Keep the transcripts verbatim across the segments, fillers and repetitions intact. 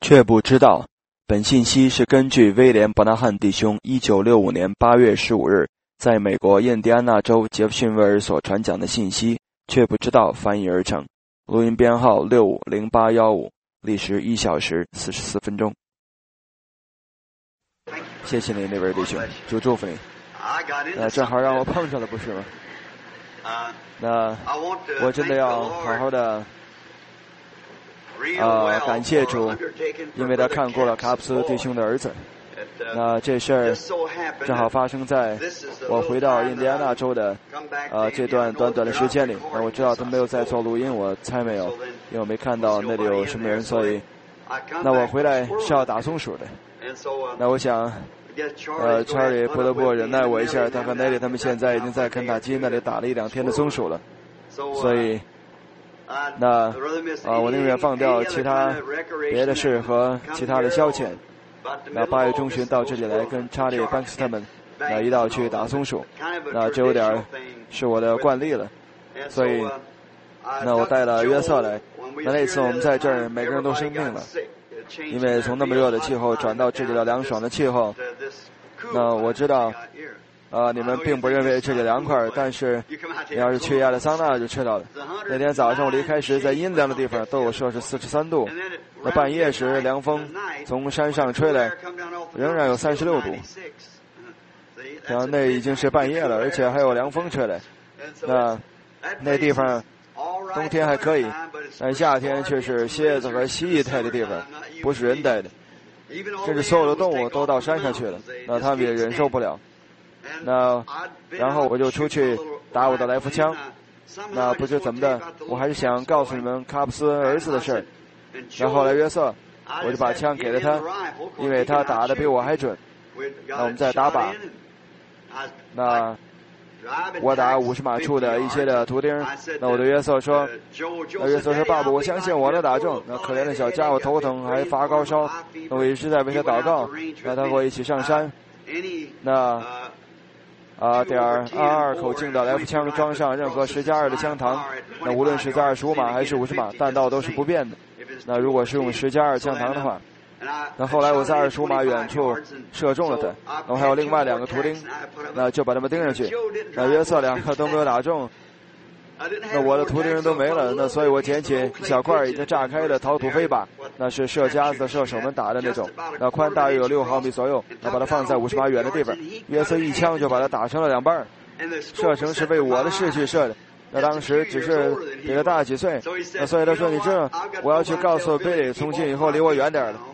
却不知道，本信息是根据威廉·伯纳汉弟兄一九六五年八月十五日在美国印第安纳州杰弗逊威尔所传讲的信息，却不知道翻译而成。录音编号六五零八一五，历时一小时四十四分钟。谢谢你那位弟兄，主祝福你。那正好让我碰上了，不是吗？那我真的要好好的呃，感谢主，因为他看过了卡普斯弟兄的儿子。那这事儿正好发生在我回到印第安纳州的呃这段短短的时间里。那我知道他没有在做录音，我猜没有，因为我没看到那里有什么人，所以那我回来是要打松鼠的。那我想呃，查理不得不忍耐我一下，他和奈里他们现在已经在肯塔基那里打了一两天的松鼠了，所以那啊、呃，我宁愿放掉其他别的事和其他的消遣。那八月中旬到这里来跟查理·班克斯他们那一道去打松鼠，那这有点是我的惯例了，所以那我带了约瑟来。那那次我们在这儿每个人都生病了，因为从那么热的气候转到这里的凉爽的气候。那我知道啊、呃，你们并不认为这里凉快，但是你要是去亚利桑那就知道了。那天早上我离开时，在阴凉的地方都有摄氏四十三度，那半夜时凉风从山上吹来，仍然有三十六度。然后那已经是半夜了，而且还有凉风吹来。那那地方冬天还可以，但夏天却是蝎子和蜥蜴待的地方，不是人待的。甚至所有的动物都到山上去了，那他们也忍受不了。那然后我就出去打我的来福枪。那不知怎么的，我还是想告诉你们卡普斯儿子的事儿。那后来约瑟，我就把枪给了他，因为他打的比我还准。那我们再打靶。那我打五十码处的一些的图钉。那我对约瑟说，那约瑟说：“爸爸，我相信我能打中。”那可怜的小家伙头疼还发高烧，那我一直在为他祷告。那他和我一起上山。那啊，点儿二二口径的来福枪装上任何十加二的枪膛，那无论是在二十五码还是五十码，弹道都是不变的。那如果是用十加二枪膛的话，那后来我在二十五码远处射中了他，然后还有另外两个图钉，那就把他们钉上去。那约瑟两个都没有打中，那我的图钉都没了。那所以我捡起一小块已经炸开的陶土飞靶，那是射夹子的射手们打的那种，那宽大约有六毫米左右，那把它放在五十码远的地方，约瑟一枪就把它打成了两半。射程是为我的事去射的，那当时只是比他大几岁，那所以他说：“你知道，我要去告诉贝里，从今以后离我远点了。”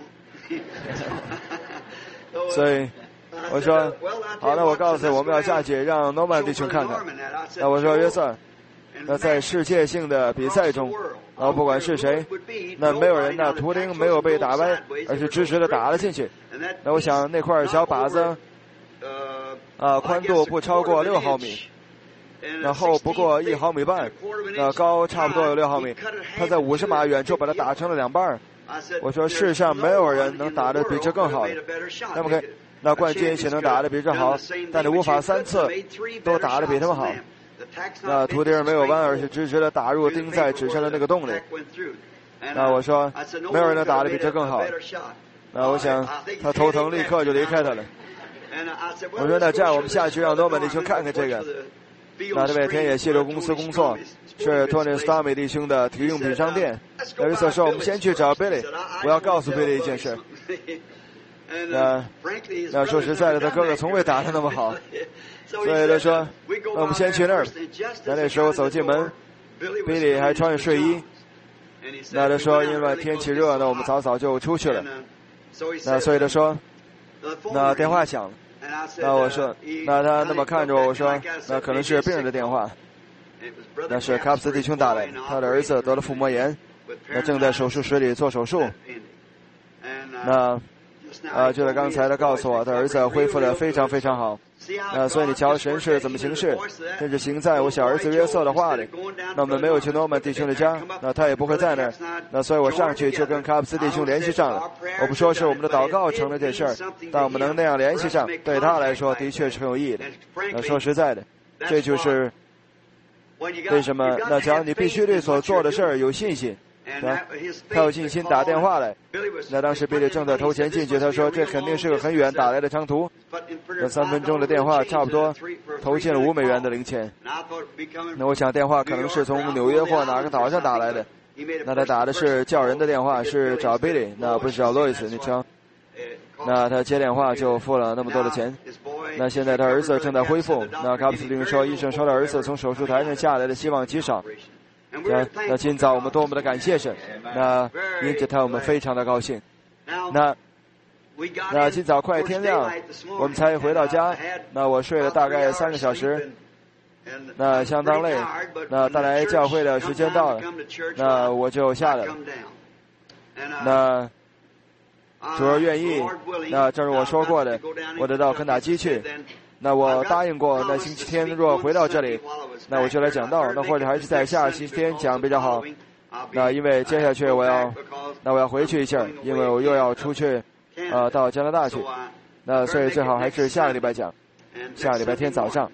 所以我说好，那我告诉我们要下去让诺曼弟兄看看。那我说约瑟，那在世界性的比赛中，然后不管是谁，那没有人的图钉没有被打歪，而是直直的打了进去。那我想那块小靶子啊，宽度不超过六毫米，那厚不过一毫米半，那高差不多有六毫米，他在五十码远处把它打成了两半。我说世上没有人能打得比这更好的。那么那冠军也能打得比这好，但你无法三次都打得比他们好。那图钉没有弯，而是直直的打入钉在纸上的那个洞里。那我说没有人能打得比这更好。那我想他头疼，立刻就离开他了。我说那这样我们下去让诺曼弟兄看看这个。那这位田野溪流公司工作是托尼·斯塔米弟兄的体育用品商店。那约瑟说：“我们先去找贝利，我要告诉贝利一件事。”那那说实在的，他哥哥从未打得那么好，所以他说：“那我们先去那儿。”那那时候走进门，贝利还穿着睡衣。那他说：“因为天气热，那我们早早就出去了。”那所以他说：“那电话响了。”那我说，那他那么看着我，我说，那可能是病人的电话。那是卡普斯弟兄打来，他的儿子得了腹膜炎，那正在手术室里做手术。那啊，就在刚才他告诉我，他儿子恢复得非常非常好。那所以你瞧神是怎么行事，甚至行在我小儿子约瑟的话里。那我们没有去诺曼弟兄的家，那他也不会在那儿。那所以我上去就跟卡普斯弟兄联系上了。我不说是我们的祷告成了这事儿，但我们能那样联系上，对他来说的确是很有意义的。那说实在的，这就是为什么那只要你必须对所做的事儿有信心，啊，他有信心打电话来， 那当时比利正在投钱进去，他说这肯定是个很远打来的长途。那三分钟的电话差不多投进了五美元的零钱。那我想电话可能是从纽约或哪个岛上打来的。那他打的是叫人的电话，是找 Billy， 那不是找 Louis， 你瞧。那他接电话就付了那么多的钱。那现在他儿子正在恢复。那卡普斯汀说，医生说他儿子从手术台上下来的希望极少。那那今早我们多么的感谢神，那因着他我们非常的高兴。那那今早快天亮，我们才回到家。那我睡了大概三个小时，那相当累。那带来教会的时间到了，那我就下来了。那主要愿意，那正如我说过的，我得到肯塔基去。那我答应过，那星期天若回到这里，那我就来讲道，那或者还是在下星期天讲比较好。那因为接下去我要，那我要回去一下，因为我又要出去，呃，到加拿大去。那所以最好还是下个礼拜讲，下个礼拜天早上。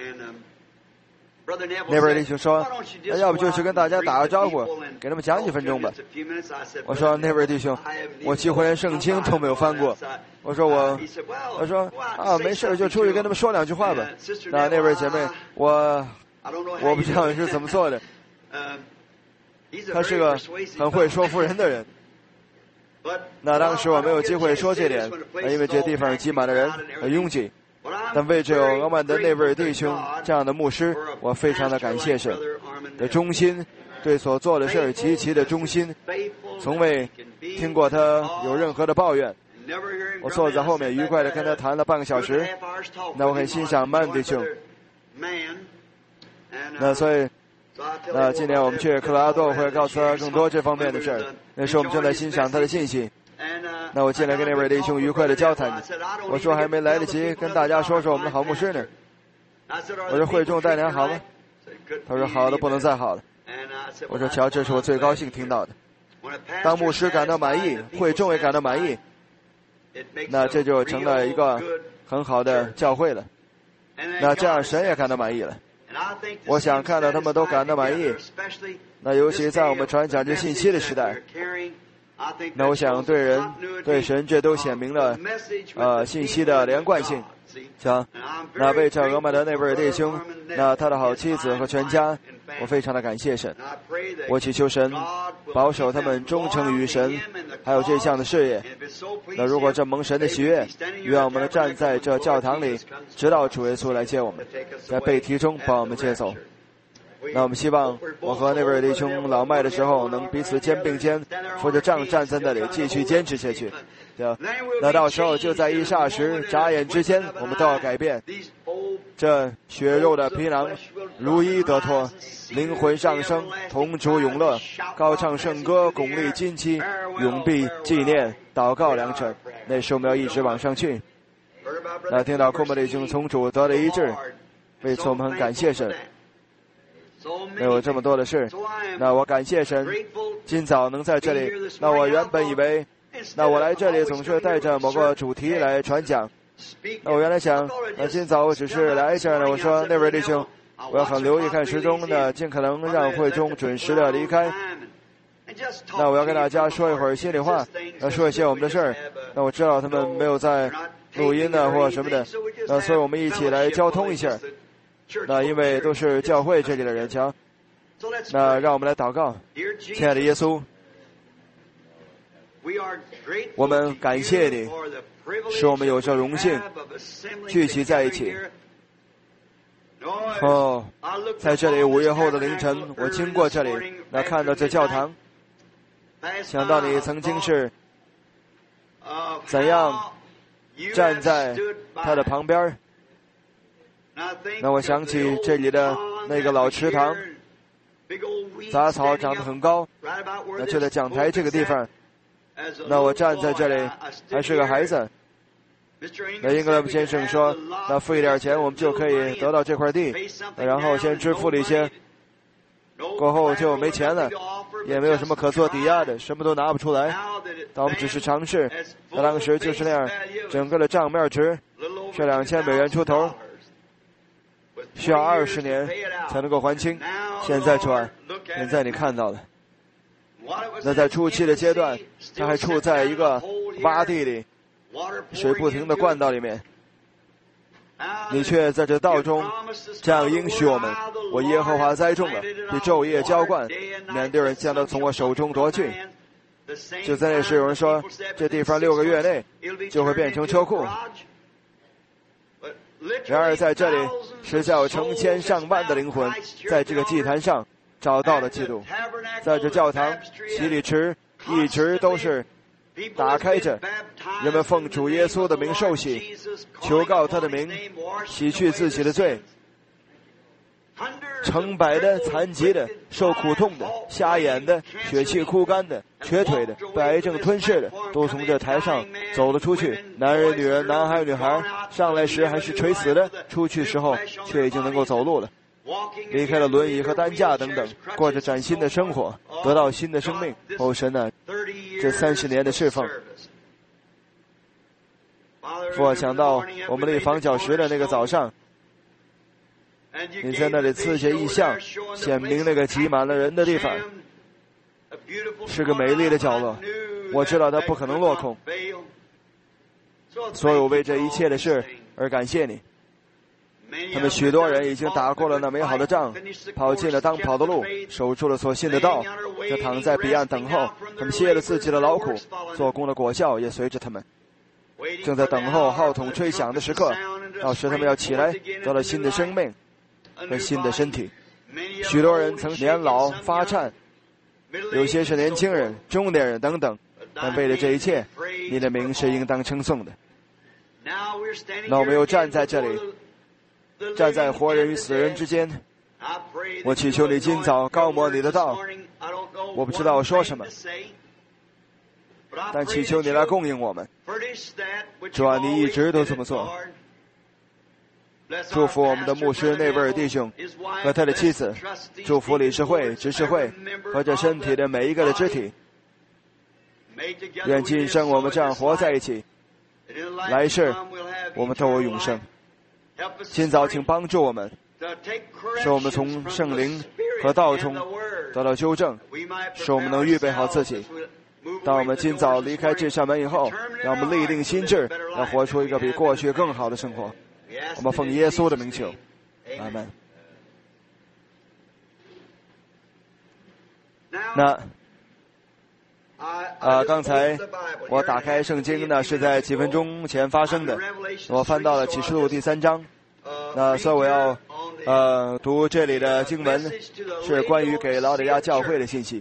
那边弟兄说，那要不就是跟大家打个招呼，给他们讲几分钟吧。我说那边弟兄，我几乎连圣经都没有翻过。我说我，我说啊，没事，就出去跟他们说两句话吧。那那边姐妹，我我不知道你是怎么做的。他是个很会说服人的人。那当时我没有机会说这点，因为这地方挤满了人，很拥挤。但为着我们的那位弟兄这样的牧师，我非常的感谢神的忠心，对所做的事极其的忠心，从未听过他有任何的抱怨。我坐在后面愉快的跟他谈了半个小时，那我很欣赏曼弟兄。那所以那今年我们去科罗拉多会告诉他更多这方面的事儿，那时我们正在欣赏他的信息。那我进来跟那位弟兄愉快的交谈，我说还没来得及跟大家说说我们的好牧师呢。我说会众带领好吗？他说好的不能再好了。我说瞧，这是我最高兴听到的。当牧师感到满意，会众也感到满意，那这就成了一个很好的教会了。那这样神也感到满意了。我想看到他们都感到满意，那尤其在我们传讲这信息的时代，那我想对人对神这都显明了呃信息的连贯性。行，那为着俄马的那位弟兄，那他的好妻子和全家，我非常的感谢神。我祈求神保守他们忠诚于神，还有这项的事业。那如果这蒙神的喜悦，愿我们站在这教堂里，直到主耶稣来接我们，在被提中把我们接走。那我们希望我和那位弟兄老迈的时候，能彼此肩并肩，扶着杖站在那里，继续坚持下去。那到时候就在一霎时、眨眼之间，我们都要改变。这血肉的皮囊如一得脱，灵魂上升，同主永乐，高唱圣歌，巩俐金旗，永必纪念，祷告良辰。那时我们要一直往上去。那听到库莫弟兄从主得了医治，为此我们很感谢神。没有这么多的事，那我感谢神，今早能在这里。那我原本以为，那我来这里总是带着某个主题来传讲。那我原来想，那今早我只是来这儿呢。我说那位弟兄，我要很留意看时钟呢，尽可能让会中准时的离开。那我要跟大家说一会儿心里话，那说一些我们的事儿。那我知道他们没有在录音呢或什么的，那所以我们一起来交通一下。那因为都是教会这里的人，瞧，那让我们来祷告。亲爱的耶稣，我们感谢你，使我们有这荣幸聚集在一起。哦，在这里五月后的凌晨，我经过这里，那看到这教堂，想到你曾经是怎样站在他的旁边。那我想起这里的那个老池塘，杂草长得很高，那就在讲台这个地方。那我站在这里还是个孩子。那英格兰先生说，那付一点钱我们就可以得到这块地，然后先支付了一些，过后就没钱了，也没有什么可做抵押的，什么都拿不出来。但我们只是尝试，那当时就是那样，整个的账面值是两千美元出头，需要二十年才能够还清。现在主啊，现在你看到了， 那在初期的阶段，他还处在一个洼地里，水不停的灌到里面。你却在这道中这样应许我们：我耶和华栽种了，必昼夜浇灌，免得人将它从我手中夺去。就在那时，有人说这地方六个月内就会变成车库。然而在这里，实在有成千上万的灵魂在这个祭坛上找到了基督。在这教堂洗礼池一直都是打开着，人们奉主耶稣的名受洗，求告他的名，洗去自己的罪。成百的、残疾的、受苦痛的、瞎眼的、血气枯干的、瘸腿的、被癌症吞噬的，都从这台上走了出去。男人、女人、男孩、女孩，上来时还是垂死的，出去时候却已经能够走路了，离开了轮椅和担架等等，过着崭新的生活，得到新的生命。哦，神啊，这三十年的侍奉，父啊，想到我们立房角石的那个早上，你在那里赐下异象，显明那个挤满了人的地方是个美丽的角落。我知道它不可能落空，所以我为这一切的事而感谢你。他们许多人已经打过了那美好的仗，跑进了当跑的路，守住了所信的道，就躺在彼岸等候。他们歇了自己的劳苦，做工的果效也随着他们，正在等候号筒吹响的时刻，到时他们要起来，得了新的生命和新的身体。许多人曾年老发颤，有些是年轻人、中年人等等，但为了这一切，你的名是应当称颂的。那我们又站在这里，站在活人与死人之间，我祈求你今早高摩你的道。我不知道说什么，但祈求你来供应我们。主啊，你一直都这么做。祝福我们的牧师内维尔弟兄和他的妻子，祝福理事会、执事会和这身体的每一个的肢体。愿今生我们这样活在一起，来世我们都有永生。今早请帮助我们，使我们从圣灵和道中得到纠正，使我们能预备好自己。当我们今早离开这扇门以后，让我们立定心志，要活出一个比过去更好的生活。我们奉耶稣的名求，阿门。那啊，刚才我打开圣经呢，是在几分钟前发生的。我翻到了启示录第三章，那所以我要呃读这里的经文，是关于给老底嘉教会的信息。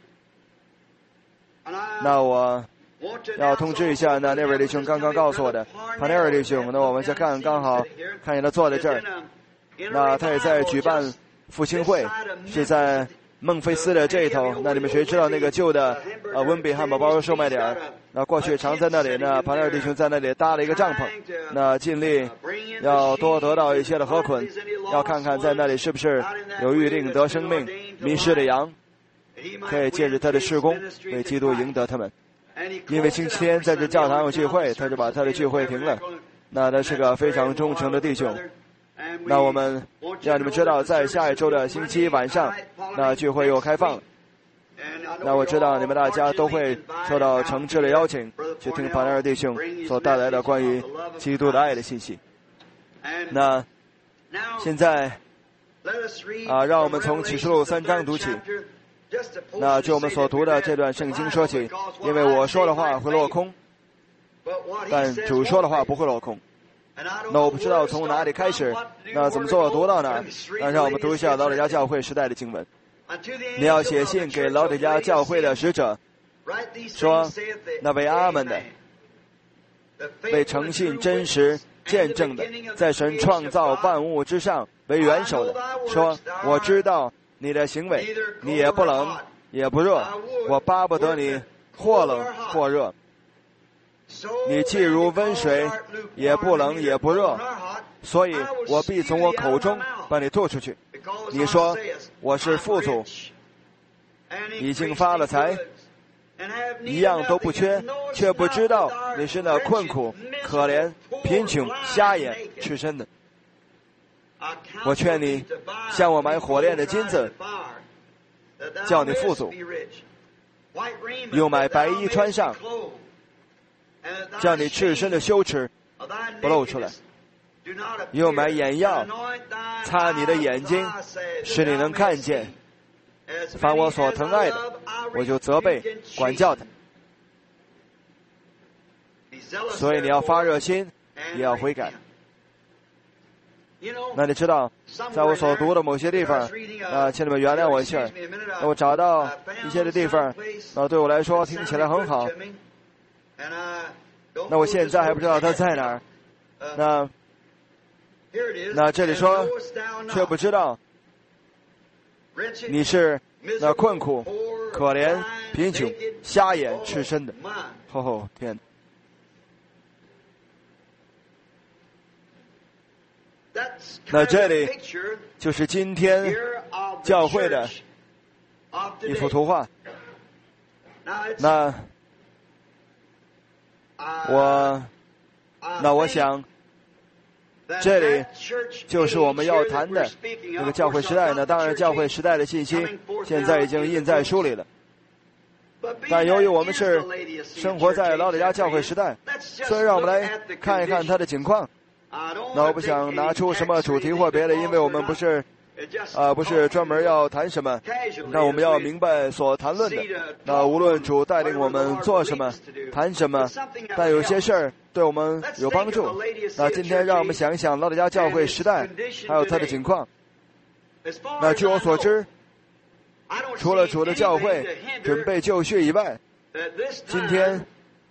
那我要通知一下，那那位弟兄刚刚告诉我的，他那位弟兄，那我们再看，刚好看见他坐在这儿，那他也在举办复兴会，是在孟菲斯的这一头。那你们谁知道那个旧的呃温比汉堡包售卖点？那过去常在那里呢，旁边弟兄在那里搭了一个帐篷，那尽力要多得到一些的禾捆，要看看在那里是不是有预定得生命迷失的羊，可以借着他的事工为基督赢得他们。因为星期天在这教堂有聚会，他就把他的聚会停了。那他是个非常忠诚的弟兄。那我们让你们知道，在下一周的星期一晚上，那聚会又开放了。那我知道你们大家都会受到诚挚的邀请，去听法内尔弟兄所带来的关于基督的爱的信息。那现在啊，让我们从启示录三章读起。那就我们所读的这段圣经说起，因为我说的话会落空，但主说的话不会落空。那我不知道从哪里开始，那怎么做读到哪？那让我们读一下老底嘉教会时代的经文。你要写信给老底嘉教会的使者，说那位阿们的，为诚信真实见证的，在神创造万物之上为元首的，说我知道你的行为，你也不冷也不热，我巴不得你或冷或热。你既如温水，也不冷也不热，所以我必从我口中把你吐出去。你说我是富足，已经发了财，一样都不缺，却不知道你是那困苦、可怜、贫穷、瞎眼、赤身的。我劝你向我买火炼的金子，叫你富足， 又买白衣穿上，将你赤身的羞耻不露出来；又买眼药擦你的眼睛，使你能看见。凡我所疼爱的，我就责备管教他。所以你要发热心，也要悔改。那你知道，在我所读的某些地方，啊，请你们原谅我一下，我找到一些的地方，啊，对我来说听起来很好。那我现在还不知道它在哪儿。那那这里说，却不知道你是那困苦、可怜、贫穷、瞎眼、赤身的。哦天！那这里就是今天教会的一幅图画。那我那我想这里就是我们要谈的那个教会时代呢。当然教会时代的信息现在已经印在书里了，但由于我们是生活在老底嘉教会时代，所以让我们来看一看它的情况。那我不想拿出什么主题或别的，因为我们不是啊、呃，不是专门要谈什么。那我们要明白所谈论的。那无论主带领我们做什么、谈什么，但有些事儿对我们有帮助。那今天让我们想一想老底嘉教会时代，还有它的情况。那据我所知，除了主的教会准备就绪以外，今天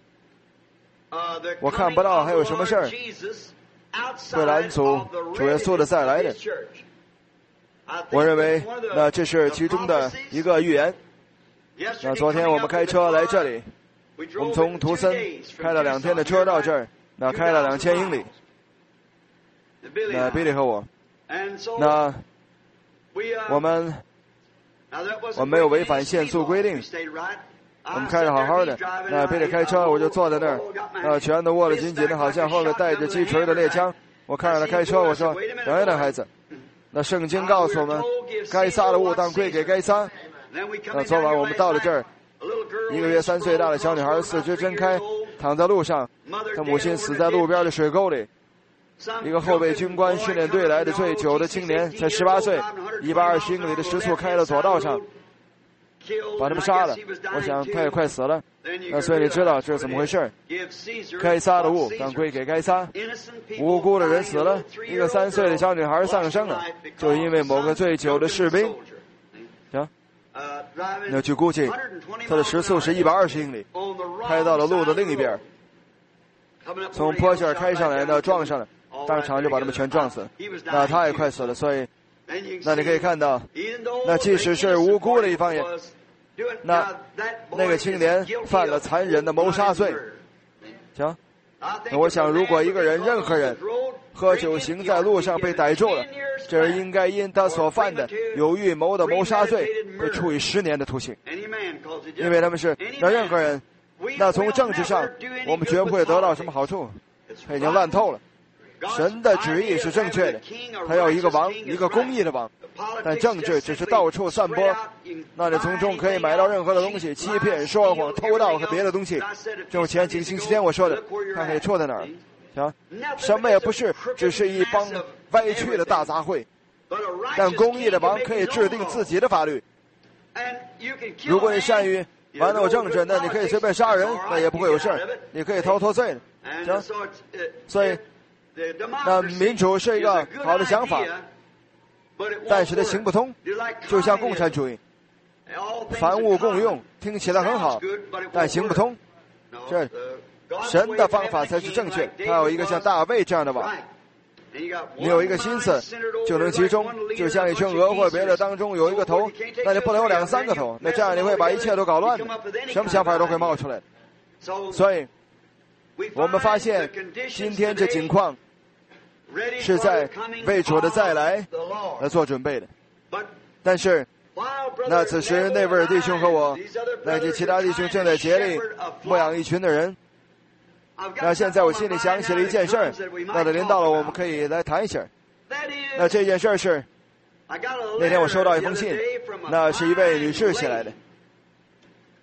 我看不到还有什么事儿会拦阻主耶稣的再来的。我认为那这是其中的一个预言。那昨天我们开车来这里，我们从图森开了两天的车到这儿，那开了两千英里。那比利和我，那我们我们没有违反限速规定，我们开得好好的。那比利开车，我就坐在那儿，那拳头握得紧紧的，好像后面带着击锤的猎枪。我看着他开车，我说：“等一等，孩子。”那圣经告诉我们，该撒的物当归给该撒。那昨晚我们到了这儿，一个月三岁大的小女孩四肢睁开，躺在路上，她母亲死在路边的水沟里。一个后备军官训练队来的最久的青年，才十八岁，一百二十英里的时速开到左道上，把他们杀了。我想他也快死了。那所以你知道这是怎么回事？该撒的物当归给该撒，无辜的人死了，一个三岁的小女孩丧生了，就因为某个醉酒的士兵。行，那据估计，他的时速是一百二十英里，开到了路的另一边，从坡线开上来呢，撞上了，当场就把他们全撞死了。那他也快死了，所以，那你可以看到，那即使是无辜的一方也。那那个青年犯了残忍的谋杀罪。行，那我想如果一个人任何人喝酒行在路上被逮住了，这人应该因他所犯的有预谋的谋杀罪被处以十年的徒刑，因为他们是那任何人。那从政治上我们绝不会得到什么好处，他已经烂透了。神的旨意是正确的，他要一个王，一个公义的王，但政治只是到处散播，那你从中可以买到任何的东西，欺骗、说谎、偷盗和别的东西。这种前几个星期天我说的，看可以错在哪儿？行，什么也不是，只是一帮歪曲的大杂烩。但公义的王可以制定自己的法律。如果你善于玩弄政治，那你可以随便杀人，那也不会有事儿，你可以逃脱罪的。行，所以。那民主是一个好的想法，但是它行不通，就像共产主义，凡物共用，听起来很好，但行不通。这神的方法才是正确。他有一个像大卫这样的王，你有一个心思就能集中，就像一群鹅或别的当中有一个头，那你不能有两三个头，那这样你会把一切都搞乱的，什么想法都会冒出来。所以我们发现今天这情况是在为主的再来来做准备的。但是那此时那位弟兄和我那些其他弟兄正在竭力牧养一群的人。那现在我心里想起了一件事儿，那临到了我们可以来谈一下。那这件事是那天我收到一封信，那是一位女士写来的。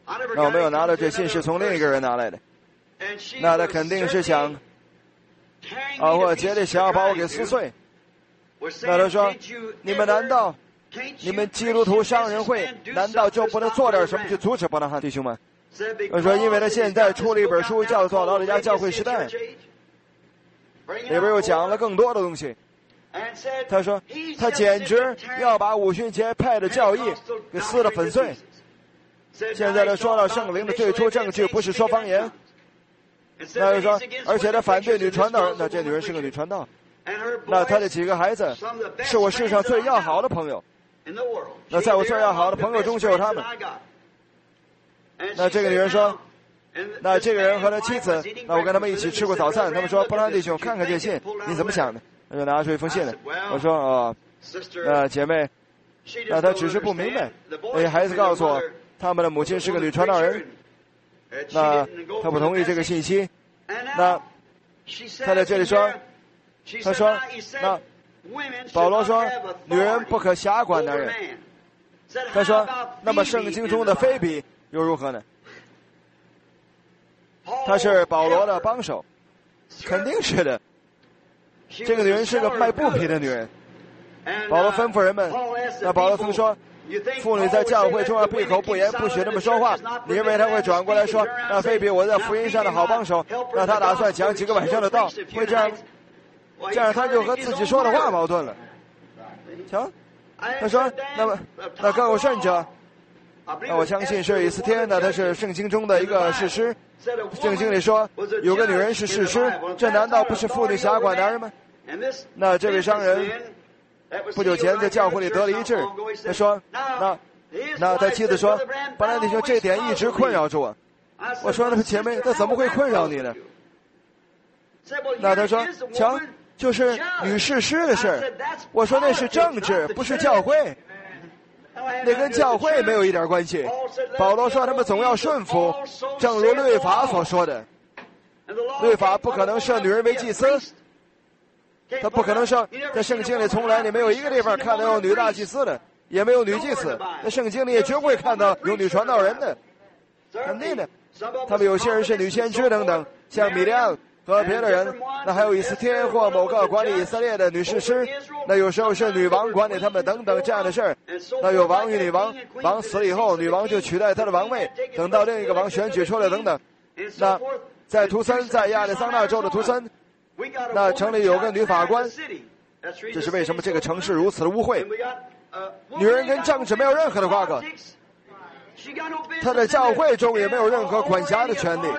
那我没有拿到这信是从另一个人拿来的，那他肯定是想啊，我竭力想要把我给撕碎。那他说，你们难道你们基督徒商人会难道就不能做点什么去阻止伯拿汉弟兄们？我说，因为他现在出了一本书，叫做《老底嘉教会时代》，里边又讲了更多的东西。他说，他简直要把五旬节派的教义给撕得粉碎。现在他说到圣灵的最初证据不是说方言，那就说，而且他反对女传道人，那这女人是个女传道。那他的几个孩子是我世上最要好的朋友，那在我最要好的朋友中就有他们。那这个女人说，那这个人和他妻子，那我跟他们一起吃过早餐，他们说，伯拿弟兄，看看这信，你怎么想的？他就拿出一封信来。我说，哦，那姐妹，那他只是不明白。那些孩子告诉我，他们的母亲是个女传道人，那他不同意这个信息。那他在这里说，他说，那保罗说，女人不可辖管男人。他说，那么圣经中的菲比又如何呢？她是保罗的帮手，肯定是的。这个女人是个卖布匹的女人。保罗吩咐人们，那保罗曾说，妇女在教会中要闭口不言，不许这么说话。你认为他会转过来说，那菲比我在福音上的好帮手，那他打算讲几个晚上的道，会这样？这样他就和自己说的话矛盾了。瞧，他说，那么那更有甚者，那我相信是以斯帖，那他是圣经中的一个士师。圣经里说有个女人是士师，这难道不是妇女辖管男人吗？那这位商人不久前在教会里得了医治，他说，那那他妻子说，伯拿弟兄，这点一直困扰着我。我说，那姐妹，那怎么会困扰你呢？那他说，瞧，就是女士师的事儿。我说，那是政治，不是教会，那跟教会没有一点关系。保罗说他们总要顺服，正如律法所说的，律法不可能设女人为祭司，他不可能设，在圣经里从来你没有一个地方看到有女大祭司的，也没有女祭司，在圣经里也绝不会看到有女传道人的，肯定的。他们有些人是女先知等等，像米利暗和别的人，那还有以斯帖或某个管理以色列的女士师，那有时候是女王管理他们等等这样的事儿。那有王与女王，王死了以后，女王就取代他的王位，等到另一个王选举出来等等。那在图森，在亚利桑那州的图森，那城里有个女法官，这是为什么这个城市如此的污秽？女人跟政治没有任何的瓜葛，她在教会中也没有任何管辖的权利。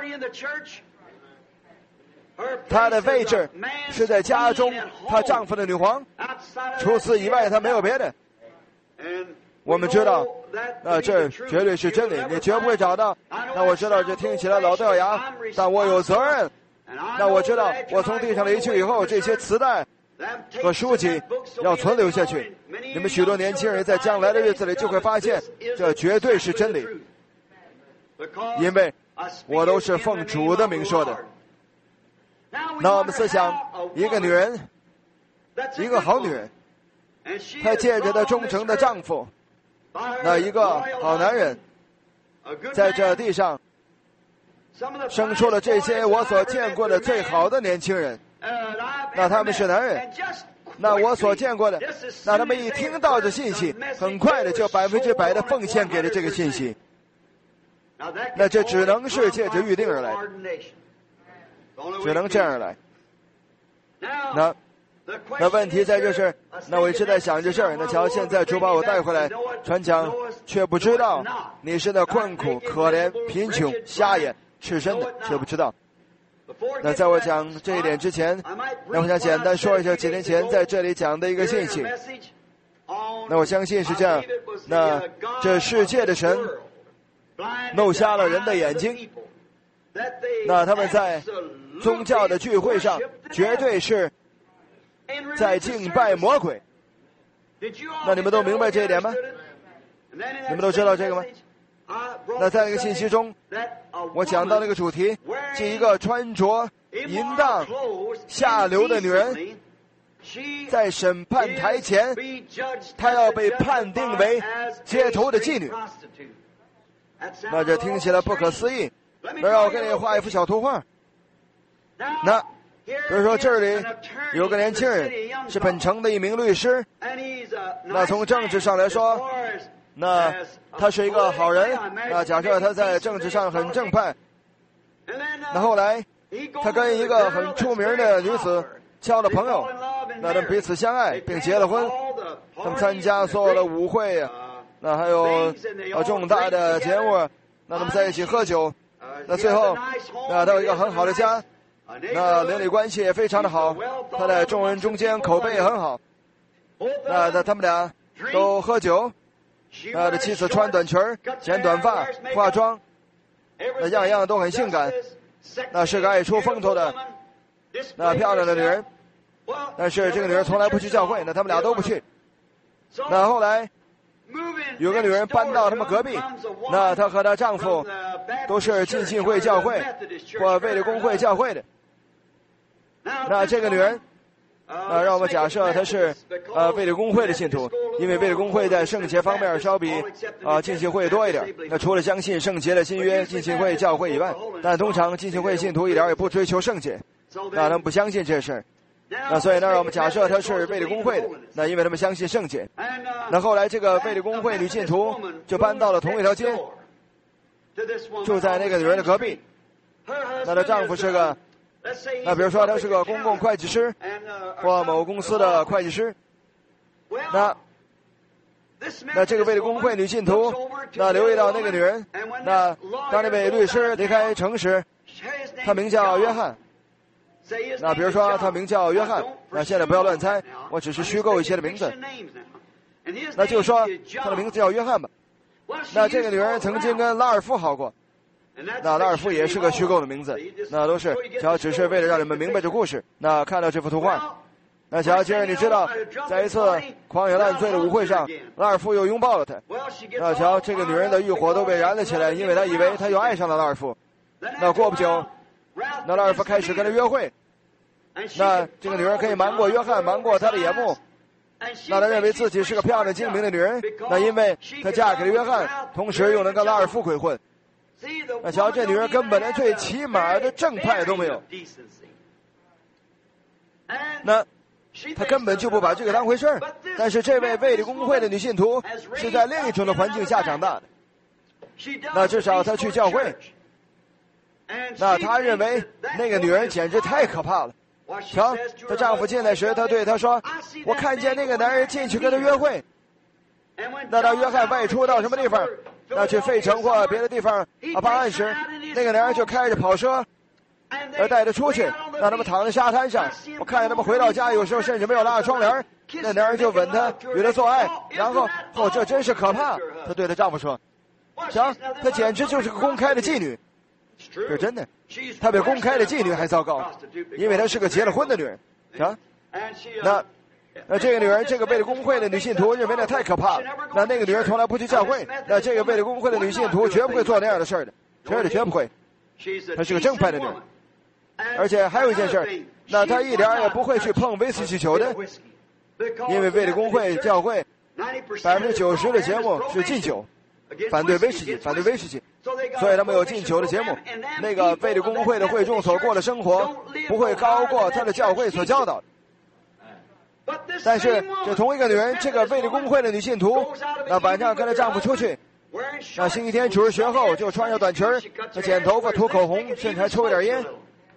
她的位置是在家中，她丈夫的女皇，除此以外她没有别的。我们知道，那这绝对是真理，你绝不会找到。那我知道这听起来老掉牙，但我有责任。那我知道，我从地上离去以后，这些磁带和书籍要存留下去。你们许多年轻人在将来的日子里就会发现，这绝对是真理，因为我都是奉主的名说的。那我们思想，一个女人，一个好女人，她借着她忠诚的丈夫，那一个好男人，在这地上生出了这些我所见过的最好的年轻人。那他们是男人，那我所见过的，那他们一听到这信息，很快的就百分之百的奉献给了这个信息。那这只能是借着预定而来，只能这样来。那那问题在就是，那我一直在想这事儿。那瞧，现在主把我带回来传讲，却不知道你是那困苦、可怜、贫穷、瞎眼、赤身的，却不知道。那在我讲这一点之前，那我想简单说一下几年前在这里讲的一个信息。那我相信是这样，那这世界的神弄瞎了人的眼睛，那他们在宗教的聚会上绝对是在敬拜魔鬼。那你们都明白这一点吗？你们都知道这个吗？那在那个信息中，我讲到那个主题，是一个穿着淫荡下流的女人，在审判台前，她要被判定为街头的妓女。 那这听起来不可思议。那让我给你画一幅小图画。那比如说这里有个年轻人，是本城的一名律师。那从政治上来说，那他是一个好人。那假设他在政治上很正派。那后来他跟一个很出名的女子交了朋友，那他们彼此相爱并结了婚。他们参加所有的舞会，那还有重大的节目，那他们在一起喝酒。那最后那他有一个很好的家，那邻里关系也非常的好，他在众人中间口碑也很好。那那他们俩都喝酒，那的妻子穿短裙剪短发化妆，那样样都很性感，那是个爱出风头的那漂亮的女人。但是这个女人从来不去教会，那他们俩都不去。那后来有个女人搬到他们隔壁，那她和她丈夫都是浸信会教会或卫理公会教会的。那这个女人，那让我们假设她是呃卫理公会的信徒，因为卫理公会在圣洁方面稍比啊、呃、浸信会多一点。那除了相信圣洁的新约浸信会教会以外，但通常浸信会信徒一点也不追求圣洁，那他们不相信这事儿。那所以呢，让我们假设他是卫理公会的，那因为他们相信圣洁。那后来这个卫理公会女信徒就搬到了同一条街，住在那个女人的隔壁。那她丈夫是个，那比如说他是个公共会计师或某公司的会计师。那那这个卫理公会女信徒那留意到那个女人，那当那位律师离开城时，他名叫约翰。那比如说他名叫约翰，那现在不要乱猜，我只是虚构一些的名字。那就说他的名字叫约翰吧。那这个女人曾经跟拉尔夫好过，那拉尔夫也是个虚构的名字。那都是只要只是为了让你们明白这故事。那看到这幅图画，那乔杰，你知道在一次狂野烂醉的舞会上，拉尔夫又拥抱了她。那瞧，这个女人的欲火都被燃了起来，因为她以为她又爱上了拉尔夫。那过不久，那拉尔夫开始跟她约会。那这个女人可以瞒过约翰，瞒过他的眼目。那她认为自己是个漂亮精明的女人，那因为她嫁给了约翰，同时又能跟拉尔夫鬼混。那瞧，这女人根本连最起码的正派都没有。那她根本就不把这个当回事儿。但是这位卫理公会的女信徒是在另一种的环境下长大的。那至少她去教会。那她认为那个女人简直太可怕了。瞧，她丈夫进来时，她对她说：“我看见那个男人进去跟她约会。”那当约翰外出到什么地方，那去费城或别的地方啊办案时，那个男人就开着跑车，而带她出去，让他们躺在沙滩上。我看见他们回到家，有时候甚至没有拉上窗帘，那男人就吻她，与她做爱，然后哦，这真是可怕！她对她丈夫说：“瞧，她简直就是个公开的妓女。”是真的，她比公开的妓女还糟糕，因为她是个结了婚的女人。啊，那那这个女人，这个卫理公会的女信徒认为那太可怕了。那那个女人从来不去教会，那这个卫理公会的女信徒绝不会做那样的事儿的，绝对绝不会。她是个正派的女人，而且还有一件事，那她一点也不会去碰威士忌酒的，因为卫理公会教会百分之九十的节目是禁酒，反对威士忌，反对威士忌。所以他们有禁酒的节目。那个卫理公会的会众所过的生活不会高过他的教会所教导的。但是这同一个女人，这个卫理公会的女信徒，那晚上跟她丈夫出去，那星期天主日学后就穿着短裙，那剪头发涂口红，甚至还抽一点烟。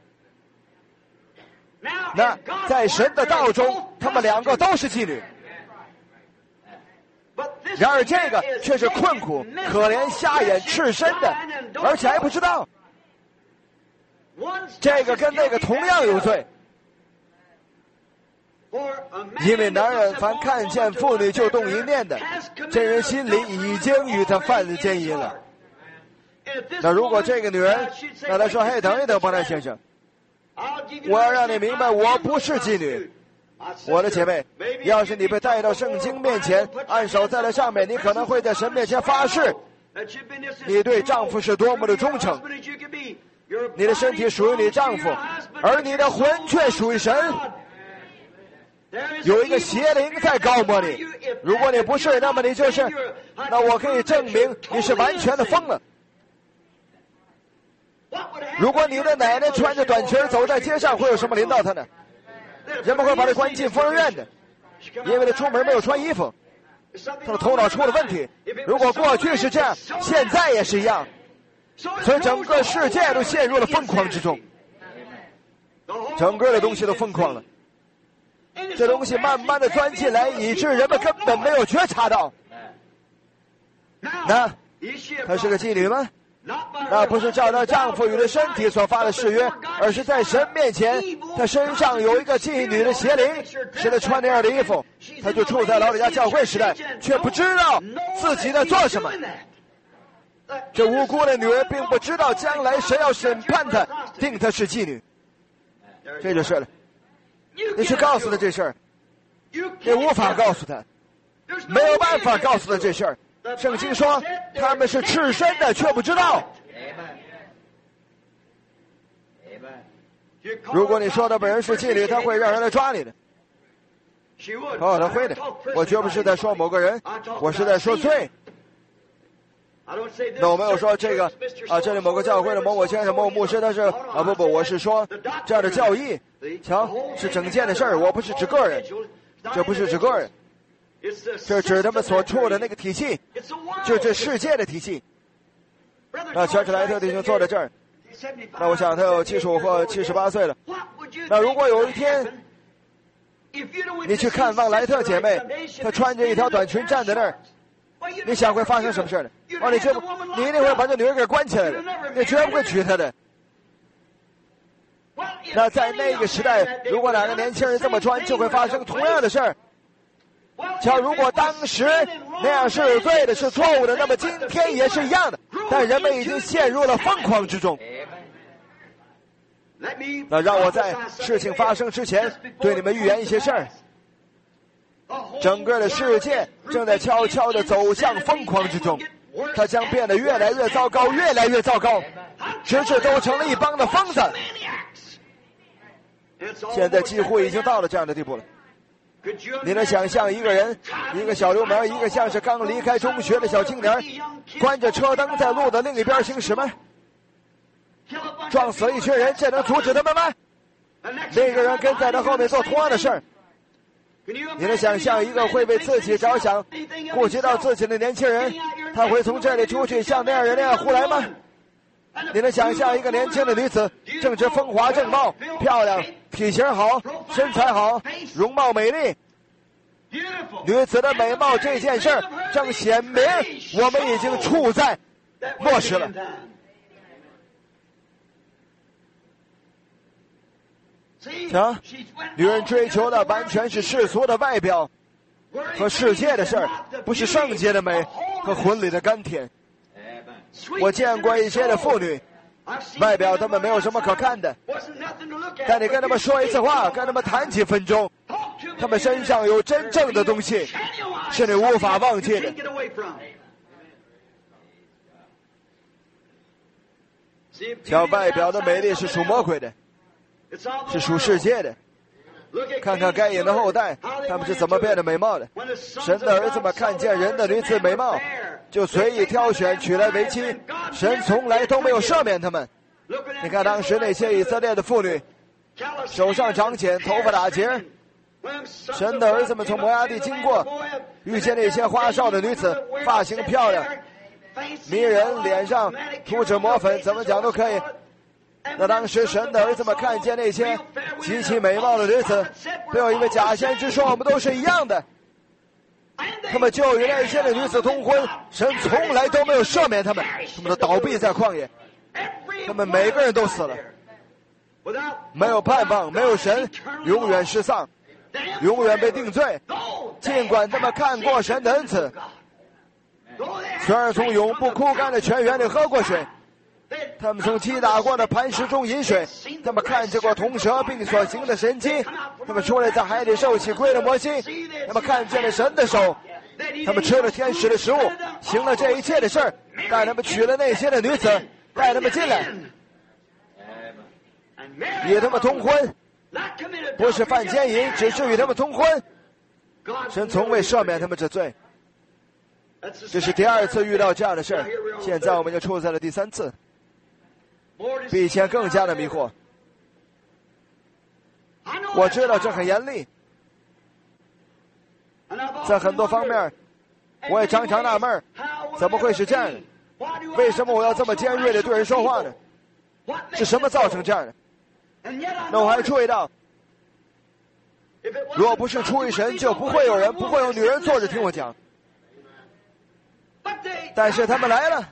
那在神的道中，他们两个都是妓女。然而这个却是困苦、可怜、瞎眼、赤身的，而且还不知道。这个跟那个同样有罪，因为男人凡看见妇女就动淫念的，这人心里已经与他犯了奸淫了。那如果这个女人，那她说：“嘿，等一等，伯南先生，我要让你明白，我不是妓女。”我的姐妹，要是你被带到圣经面前，按手在那上面，你可能会在神面前发誓，你对丈夫是多么的忠诚。你的身体属于你丈夫，而你的魂却属于神。有一个邪灵在告摸你，如果你不是，那么你就是，那我可以证明你是完全的疯了。 如果你的奶奶穿着短裙走在街上，会有什么临到她呢？人们会把她关进疯人院的，因为她出门没有穿衣服，她的头脑出了问题。如果过去是这样，现在也是一样，所以整个世界都陷入了疯狂之中，整个的东西都疯狂了。这东西慢慢的钻进来，以致人们根本没有觉察到。那她是个妓女吗？那不是照她丈夫与她身体所发的誓约，而是在神面前，她身上有一个妓女的邪灵，使她穿那样的衣服。她就处在老李家教会时代，却不知道自己在做什么。这无辜的女人并不知道将来神要审判她，定她是妓女。这就是了。你去告诉她这事儿，你无法告诉她，没有办法告诉她这事儿。圣经说他们是赤身的，却不知道。如果你说的本人是妓女，他会让人来抓你的。哦，他会的。我绝不是在说某个人，我是在说罪。那我没有说这个啊，这里某个教会的某某先生、某某牧师，他是啊不不，我是说这样的教义，瞧，是整件的事儿，我不是指个人，这不是指个人。这指他们所处的那个体系，就这世界的体系。那乔治莱特弟兄坐在这儿，那我想他有七十五或七十八岁了。那如果有一天你去看望莱特姐妹，她穿着一条短裙站在那儿，你想会发生什么事呢？哦，你绝不，你一定会把这女人给关起来的，你绝不会娶她的。那在那个时代，如果哪个年轻人这么穿，就会发生同样的事儿。瞧，如果当时那样是有罪的，是错误的，那么今天也是一样的。但人们已经陷入了疯狂之中。那让我在事情发生之前对你们预言一些事儿。整个的世界正在悄悄地走向疯狂之中，它将变得越来越糟糕，越来越糟糕，直至都成了一帮的疯子。现在几乎已经到了这样的地步了。你能想象一个人，一个小流氓，一个像是刚离开中学的小青年，关着车灯在路的另一边行驶吗？撞死了一群人，这能阻止他们吗？那个人跟在他后面做同样的事儿。你能想象一个会为自己着想、顾及到自己的年轻人，他会从这里出去像那样人那样胡来吗？你能想象一个年轻的女子，正值风华正茂，漂亮，体型好，身材好，容貌美丽。女子的美貌这件事正显明我们已经处在末世了。瞧，女人追求的完全是世俗的外表和世界的事儿，不是圣洁的美和婚礼的甘甜。我见过一些的妇女，外表他们没有什么可看的，但你跟他们说一次话，跟他们谈几分钟，他们身上有真正的东西是你无法忘记的。像外表的美丽是属魔鬼的，是属世界的。看看该隐的后代，他们是怎么变得美貌的。神的儿子们看见人的女子美貌，就随意挑选娶来为妻，神从来都没有赦免他们。你看当时那些以色列的妇女，手上长茧，头发打结，神的儿子们从摩押地经过，遇见那些花哨的女子，发型漂亮迷人，脸上涂着抹粉，怎么讲都可以。那当时神的儿子们看见那些极其美貌的女子，不要因为假先知说我们都是一样的，他们就与那些的女子通婚，神从来都没有赦免他们，他们都倒闭在旷野，他们每个人都死了，没有盼望，没有神，永远失丧，永远被定罪。尽管他们看过神的恩赐，虽然从永不枯干的泉源里喝过水，他们从击打过的磐石中饮水，他们看见过铜蛇并所行的神迹，他们出来在海里受洗归了摩西，他们看见了神的手，他们吃了天使的食物，行了这一切的事儿，带他们娶了那些的女子，带他们进来，与他们通婚，不是犯奸淫，只是与他们通婚。神从未赦免他们这罪。这是第二次遇到这样的事儿，现在我们就处在了第三次。 比以前更加的迷惑。我知道这很严厉，在很多方面，我也常常纳闷，怎么会是这样的？为什么我要这么尖锐的对人说话呢？是什么造成这样的？那我还注意到，若不是出于神，就不会有人，不会有女人坐着听我讲。但是他们来了，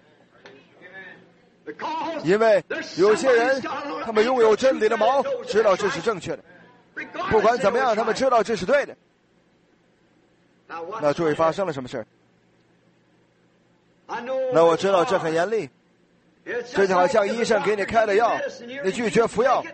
因为有些人，他们拥有真理的锚，知道这是正确的。不管怎么样，他们知道这是对的。那注意发生了什么事？那我知道这很严厉，这就好像医生给你开了药，你拒绝服药，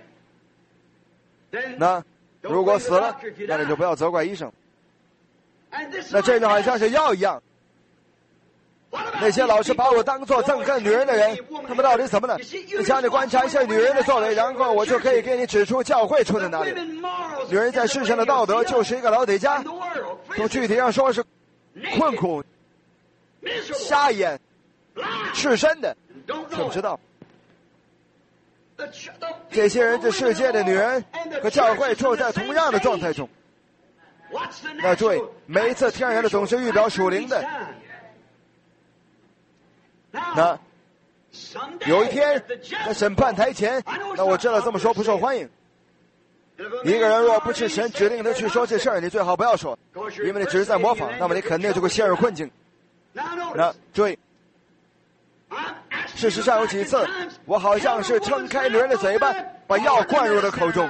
那如果死了，那你就不要责怪医生。那这就好像是药一样，那些老是把我当作憎恨女人的人，他们到底怎么了？你想你观察一下女人的作为，然后我就可以给你指出教会出在哪里。女人在世上的道德就是一个老底家，从具体上说是困苦、瞎眼、赤身的，却不知道。这些人，这世界的女人和教会处在同样的状态中。那注意，每一次天然的总是预表属灵的。那有一天在审判台前，那我知道这么说不受欢迎。一个人若不是神指令他去说这事儿，你最好不要说，因为你只是在模仿，那么你肯定就会陷入困境。那注意，事实上有几次我好像是撑开女人的嘴巴，把药灌入了口中，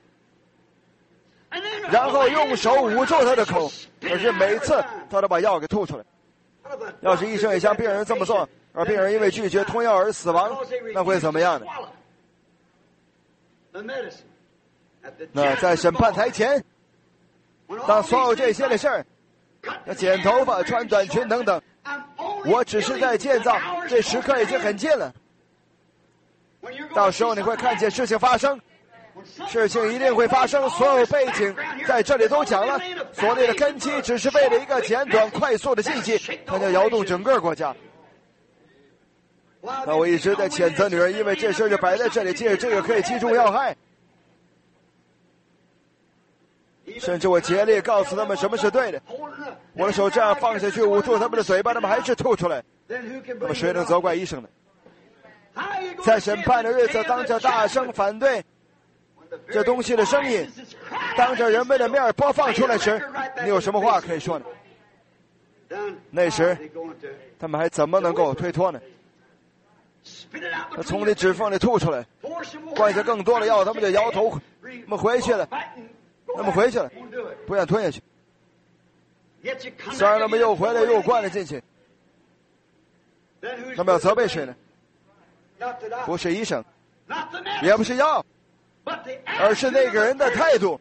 然后用手捂住她的口，可是每次她都把药给吐出来。要是医生也像病人这么做，而病人因为拒绝吞药而死亡，那会怎么样呢？那在审判台前，当所有这些的事儿，那剪头发、穿短裙等等，我只是在建造，这时刻已经很近了。到时候你会看见事情发生，事情一定会发生，所有背景在这里都讲了。所谓的根基只是为了一个简短快速的信息，它将摇动整个国家。那我一直在谴责女人，因为这事就摆在这里，借着这个可以击中要害。甚至我竭力告诉他们什么是对的，我的手这样放下去捂住他们的嘴巴，他们还是吐出来。那么谁能责怪医生呢？在审判的日子，当着大声反对这东西的声音，当着人们的面播放出来时，你有什么话可以说呢？那时他们还怎么能够推脱呢？他从你指缝里吐出来，灌下更多的药，他们就摇头，他们回去了，他们回去了，不愿吞下去。虽然他们又回来又灌了进去，他们要责备谁呢？不是医生，也不是药，而是那个人的态度。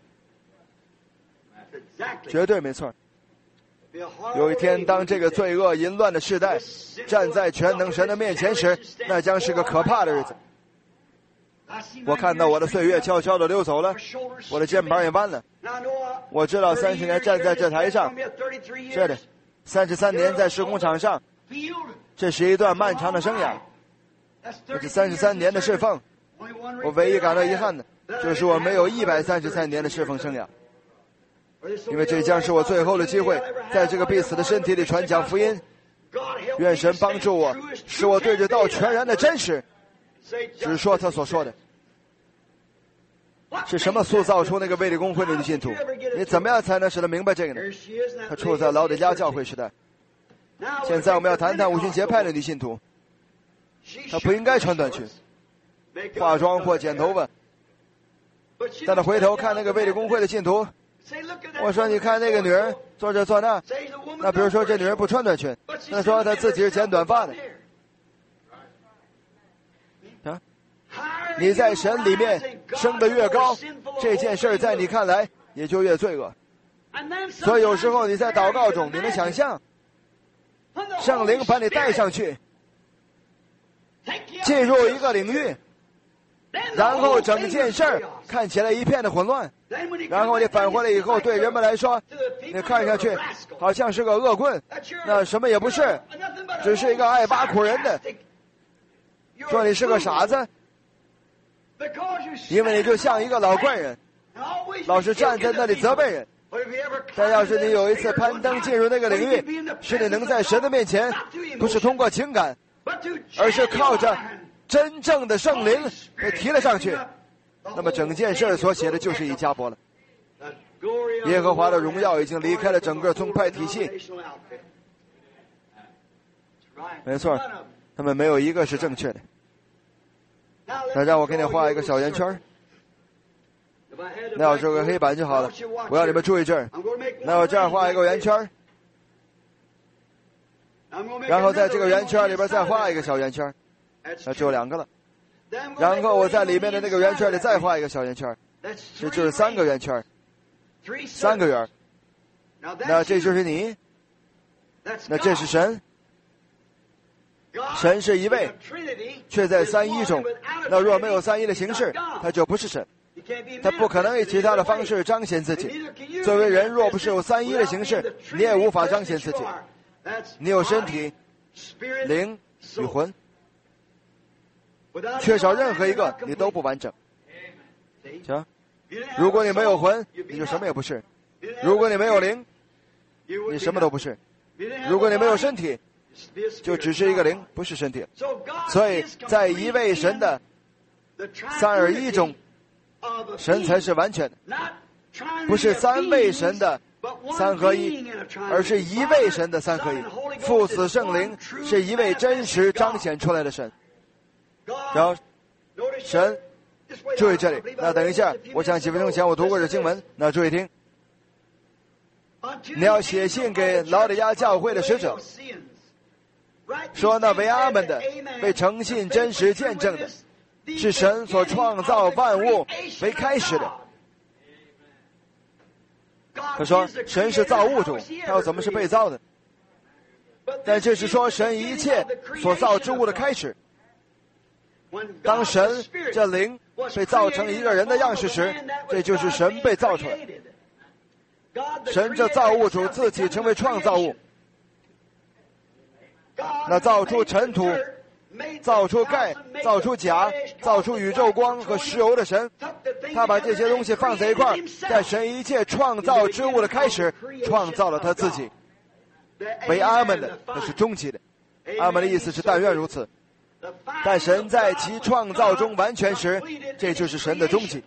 绝对没错。有一天，当这个罪恶淫乱的世代站在全能神的面前时，那将是个可怕的日子。我看到我的岁月悄悄地溜走了，我的肩膀也弯了。我知道三十年站在这台上，是的，三十三年在施工场上，这是一段漫长的生涯，这是三十三年的侍奉。我唯一感到遗憾的就是我没有一百三十三年的侍奉生涯，因为这将是我最后的机会，在这个必死的身体里传讲福音。愿神帮助我，使我对这道全然的真实只说他所说的。是什么塑造出那个卫理公会的女信徒？你怎么样才能使他明白这个呢？他处在老底家教会时代。现在我们要谈谈五旬节派的女信徒，她不应该穿短裙、化妆或剪头发。但他回头看那个卫理公会的信徒，我说你看那个女人坐这坐那，那比如说这女人不穿短裙，那说她自己是剪短发的。啊，你在神里面升得越高，这件事在你看来也就越罪恶。所以有时候你在祷告中，你能想象圣灵把你带上去，进入一个领域，然后整件事儿看起来一片的混乱，然后你返回来以后，对人们来说，你看上去好像是个恶棍，那什么也不是，只是一个爱挖苦人的。 说你是个傻子，因为你就像一个老怪人，老是站在那里责备人。但要是你有一次攀登进入那个领域，是你能在神的面前，不是通过情感，而是靠着真正的圣灵被提了上去，那么整件事所写的就是以迦伯了。耶和华的荣耀已经离开了整个宗派体系，没错，他们没有一个是正确的。那让我给你画一个小圆圈，那要是个黑板就好了。我要你们注意这儿，那我这样画一个圆圈，然后在这个圆圈里边再画一个小圆圈，那只有两个了。然后我在里面的那个圆圈里再画一个小圆圈，这就是三个圆圈，三个圆。那这就是你，那这是神。神是一位，却在三一中。那若没有三一的形式，他就不是神。他不可能以其他的方式彰显自己。作为人，若不是有三一的形式，你也无法彰显自己。你有身体、灵与魂，缺少任何一个，你都不完整。行，如果你没有魂，你就什么也不是；如果你没有灵，你什么都不是；如果你没有身体，就只是一个灵，不是身体。所以在一位神的三而一中，神才是完全的，不是三位神的三合一，而是一位神的三合一。父子圣灵是一位真实彰显出来的神。然后神，注意这里，那等一下我想几分钟前我读过这经文，那注意听，你要写信给老底嘉教会的使者，说那为阿们的，为诚信真实见证的，是神所创造万物为开始的。他说神是造物主，他又怎么是被造的？但这是说神一切所造之物的开始。当神这灵被造成一个人的样式时，这就是神被造出来。神这造物主自己成为创造物，那造出尘土，造出钙，造出钾，造出宇宙光和石油的神，他把这些东西放在一块儿，在神一切创造之物的开始创造了他自己。为阿们的，那是终极的。阿们的意思是但愿如此。但神在其创造中完全时，这就是神的终极。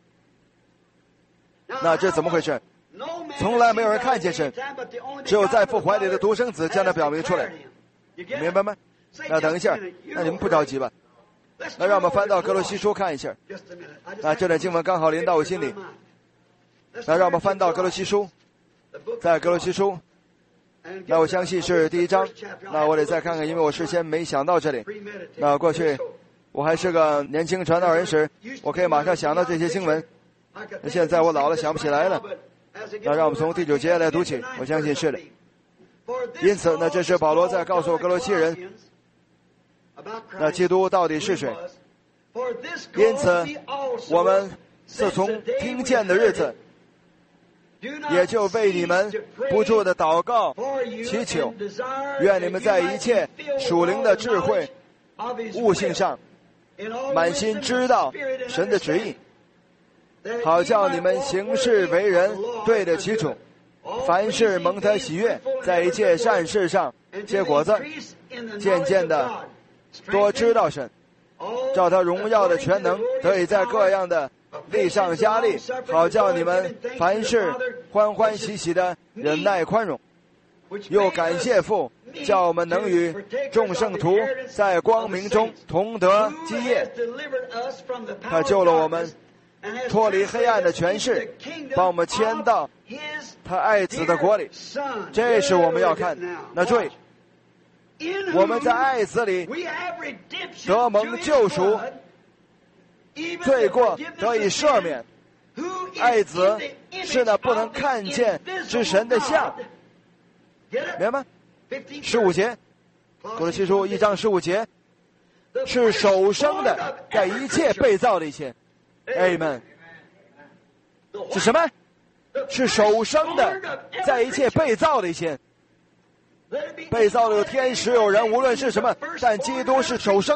那这怎么回事？从来没有人看见神，只有在父怀里的独生子将它表明出来，明白吗？那等一下，那你们不着急吧？那让我们翻到哥罗西书看一下。那这段经文刚好临到我心里。那让我们翻到哥罗西书，在哥罗西书，那我相信是第一章。那我得再看看，因为我事先没想到这里。那过去我还是个年轻传道人时，我可以马上想到这些经文。那现在我老了想不起来了。那让我们从第九节来读起，我相信是的。因此，那这是保罗在告诉哥罗西人，那基督到底是谁？因此，我们自从听见的日子，也就为你们不住的祷告祈求，愿你们在一切属灵的智慧悟性上，满心知道神的旨意，好叫你们行事为人对得起主，凡事蒙他喜悦，在一切善事上结果子，渐渐的多知道神，照他荣耀的全能，得以在各样的力上加力，好叫你们凡事欢欢喜喜的忍耐宽容。又感谢父，叫我们能与众圣徒在光明中同得基业。他救了我们，脱离黑暗的权势，把我们迁到他爱子的国里。这是我们要看。那注意，我们在爱子里得蒙救赎，罪过得以赦免。爱子是那不能看见之神的像，明白吗？十五节，哥罗西书一章十五节，是首生的，在一切被造的一切。Amen。是什么？是首生的，在一切被造的一切。被造的有天使有人，无论是什么，但基督是首生的，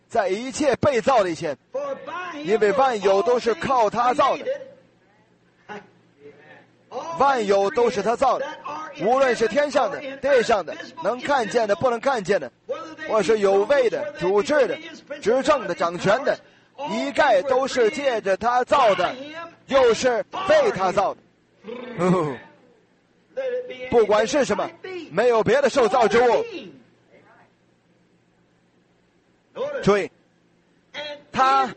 在一切被造的以前，因为万有都是靠他造的，万有都是他造的，无论是天上的、地上的，能看见的、不能看见的，或是有位的、主治的、执政的、掌权的，一概都是借着他造的，又是被他造的。哦，不管是什么，没有别的受造之物。注意，他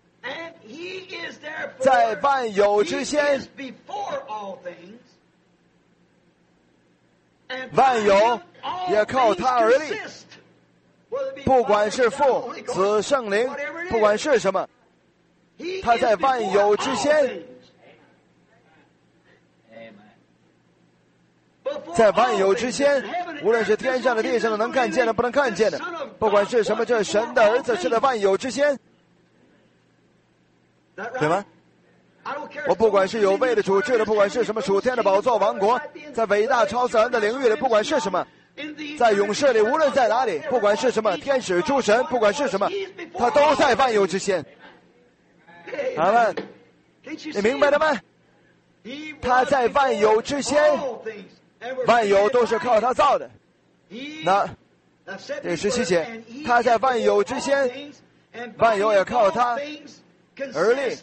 在万有之先，万有也靠他而立。不管是父、子、圣灵，不管是什么，他在万有之先，在万有之先，无论是天上的、地上的，能看见的、不能看见的，不管是什么，这神的儿子是在万有之先，对吗？我不管是有位的、主治的，不管是什么属天的宝座王国，在伟大超自然的领域里，不管是什么，在勇士里，无论在哪里，不管是什么天使、诸神，不管是什么，他都在万有之先。阿们，你明白了吗？他在万有之先，万有都是靠他造的。那第十七节，他在万有之先，万有也靠他而立。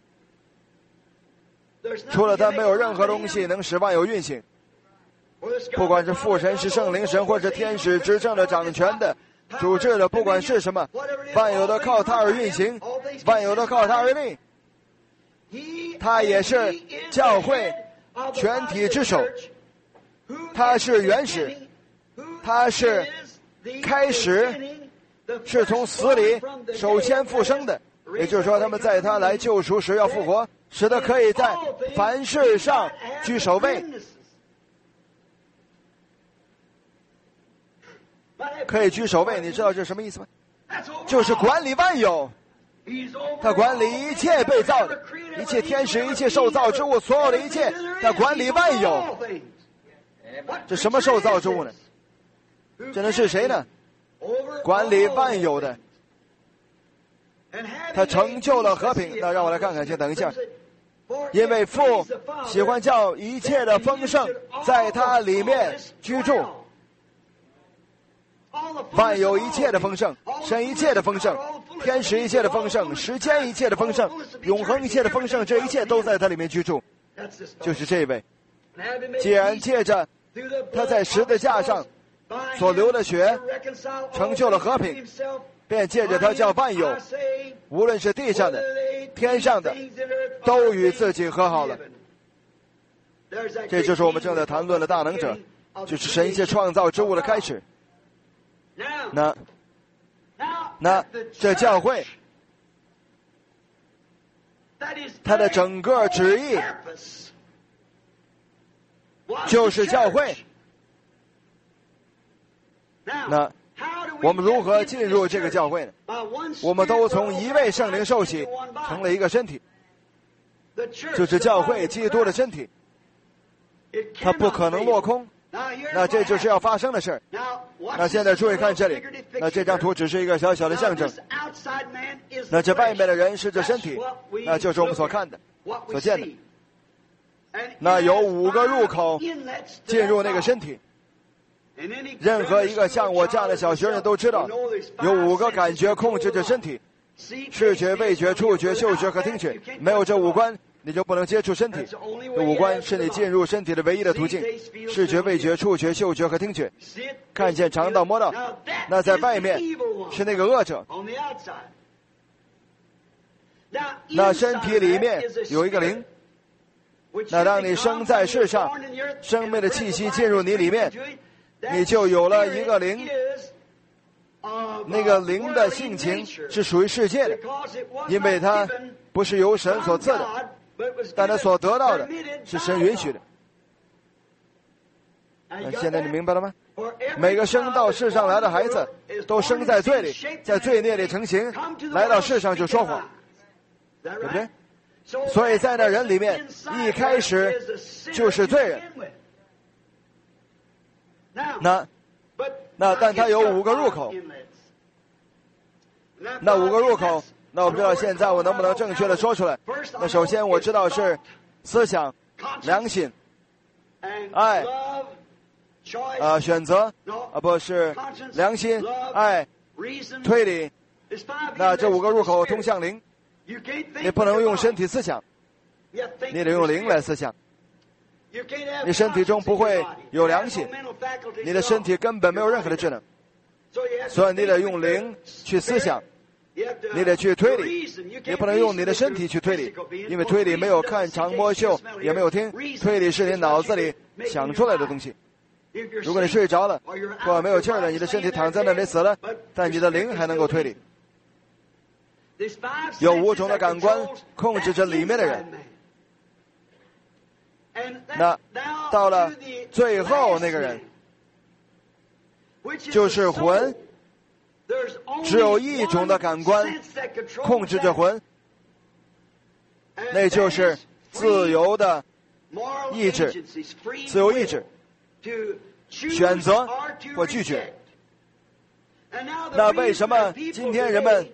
除了他，没有任何东西能使万有运行。不管是父神、是圣灵神，或是天使、执政的、掌权的、主治的，不管是什么，万有都靠他而运行，万有都靠他而立。他也是教会全体之首，他是原始，他是开始，是从死里首先复生的。也就是说，他们在他来救赎时要复活，使得可以在凡事上居首位。可以居首位，你知道这是什么意思吗？就是管理万有，他管理一切被造的，一切天使，一切受造之物，所有的一切，他管理万有。这什么受造之物呢？这能是谁呢？管理万有的，他成就了和平。那让我来看看，先等一下。因为父喜欢叫一切的丰盛在他里面居住。万有一切的丰盛，神一切的丰盛，天使一切的丰盛，时间一切的丰盛，永恒一切的丰盛，这一切都在他里面居住。就是这位，既然借着他在十字架上所流的血成就了和平，便借着他叫万有，无论是地上的、天上的，都与自己和好了。这就是我们正在谈论的大能者，就是神一切创造之物的开始。那那这教会，它的整个旨意就是教会。那我们如何进入这个教会呢？我们都从一位圣灵受洗，成了一个身体，就是教会基督的身体，它不可能落空。那这就是要发生的事。那现在注意看这里，那这张图只是一个小小的象征。那这外面的人是这身体，那就是我们所看的、所见的。那有五个入口进入那个身体。任何一个像我这样的小学生都知道，有五个感觉控制着身体：视觉、味觉、触觉、嗅觉和听觉。没有这五官，你就不能接触身体。这五官是你进入身体的唯一的途径：视觉、味觉、触觉、嗅觉和听觉。看见、尝到、摸到。那在外面是那个恶者。那身体里面有一个灵。那当你生在世上，生命的气息进入你里面，你就有了一个灵。那个灵的性情是属于世界的，因为它不是由神所赐的，但他所得到的是神允许的。那现在你明白了吗？每个生到世上来的孩子都生在罪里，在罪孽里成形，来到世上就说谎，对不对？所以在那人里面一开始就是罪人。那那但他有五个入口。 那五个入口，那我不知道现在我能不能正确的说出来。那首先我知道是思想、良心、爱、啊选择啊不是良心、爱、推理。那这五个入口通向灵，你不能用身体思想，你得用灵来思想。你身体中不会有良心，你的身体根本没有任何的智能，所以你得用灵去思想，你得去推理，你不能用你的身体去推理，因为推理没有看长摸秀，也没有听，推理是你脑子里想出来的东西。如果你睡着了，或没有气儿了，你的身体躺在那里死了，但你的灵还能够推理。有五种的感官控制着里面的人。那到了最后那个人，就是魂，只有一种的感官控制着魂，那就是自由的意志，自由意志，选择或拒绝。那为什么今天人们，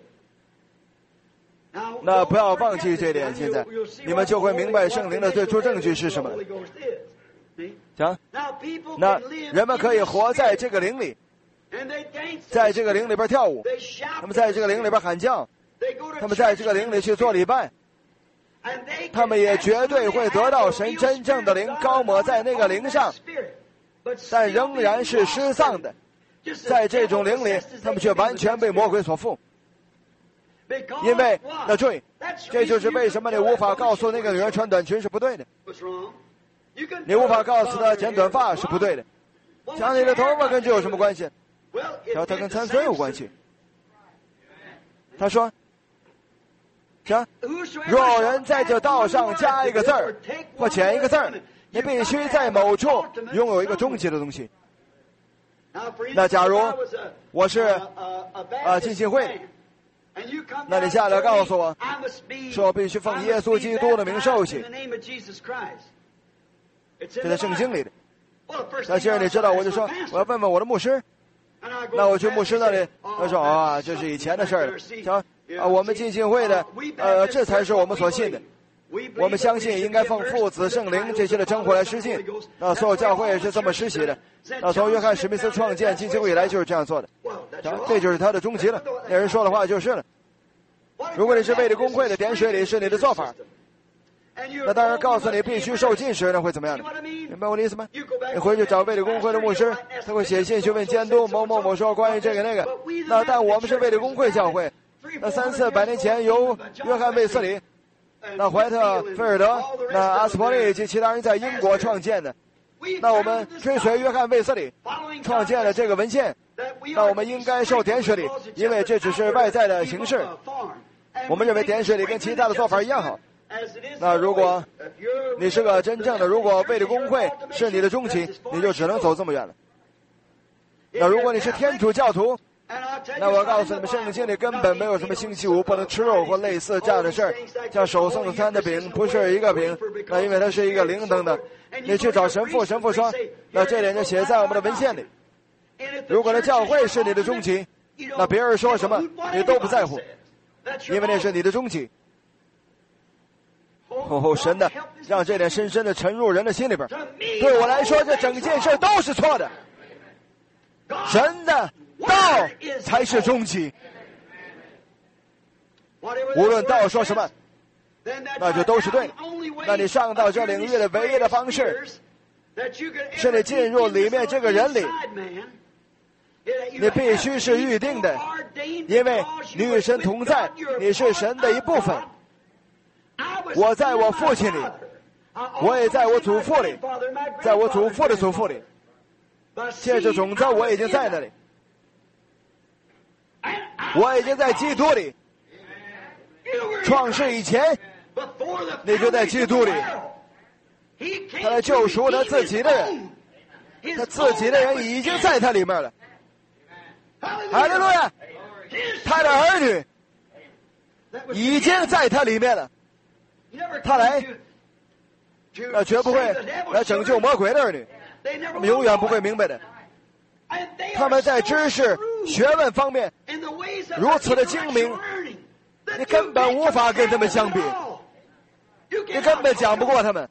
那不要忘记这点，现在你们就会明白圣灵的最初证据是什么。讲，那人们可以活在这个灵里，在这个灵里边跳舞，他们在这个灵里边喊叫，他们在这个灵里去做礼拜，他们也绝对会得到神真正的灵高抹在那个灵上，但仍然是失丧的。在这种灵里，他们却完全被魔鬼所缚。因为那注意，这就是为什么你无法告诉那个女人穿短裙是不对的，你无法告诉她剪短发是不对的。讲你的头发跟这有什么关系？然后它跟参孙有关系。他说，讲若有人在这道上加一个字儿或减一个字儿，你必须在某处拥有一个终极的东西。那假如我是啊浸信会，那你下来告诉我，说我必须奉耶稣基督的名受洗，这在圣经里的。那既然你知道，我就说我要问问我的牧师。那我去牧师那里，他说啊，这是以前的事儿了。讲啊，我们浸信会的，呃，这才是我们所信的。我们相信应该奉父子圣灵这些的称呼来施信。那所有教会也是这么施洗的。那从约翰史密斯创建浸信会以来就是这样做的。啊，这就是他的终极了。那人说的话就是了。如果你是卫理公会的点水礼是你的做法，那当然告诉你必须受浸时，那会怎么样呢？明白我的意思吗？你回去找卫理公会的牧师，他会写信去问监督某某某说关于这个那个。那但我们是卫理公会教会，那三四百年前由约翰卫斯理、那怀特菲尔德、那阿斯伯利及其他人在英国创建的。那我们追随约翰卫斯理创建了这个文献，那我们应该受点水礼，因为这只是外在的形式。我们认为点水礼跟其他的做法一样好。那如果你是个真正的，如果卫理公会是你的终极，你就只能走这么远了。那如果你是天主教徒，那我告诉你们，圣经里根本没有什么星期五不能吃肉或类似这样的事儿，像守圣餐的饼不是一个饼，那因为它是一个灵等等。你去找神父，神父说，那这点就写在我们的文献里。如果那教会是你的终极，那别人说什么你都不在乎，因为那是你的终极。哦，神的，让这点深深的沉入人的心里边。对我来说，这整件事都是错的。神的道才是终极。无论道说什么，那就都是对的。那你上到这领域的唯一的方式，是你进入里面这个人里，你必须是预定的，因为你与神同在，你是神的一部分。我在我父亲里，我也在我祖父里，在我祖父的祖父里，借着种子我已经在那里，我已经在基督里。创世以前你就在基督里，他来救赎他自己的人，他自己的人已经在他里面了。哈利路亚！他的儿女已经在他里面了。他来，那绝不会来拯救魔鬼的儿女，他们永远不会明白的。他们在知识、学问方面如此的精明，你根本无法跟他们相比，你根本讲不过他们。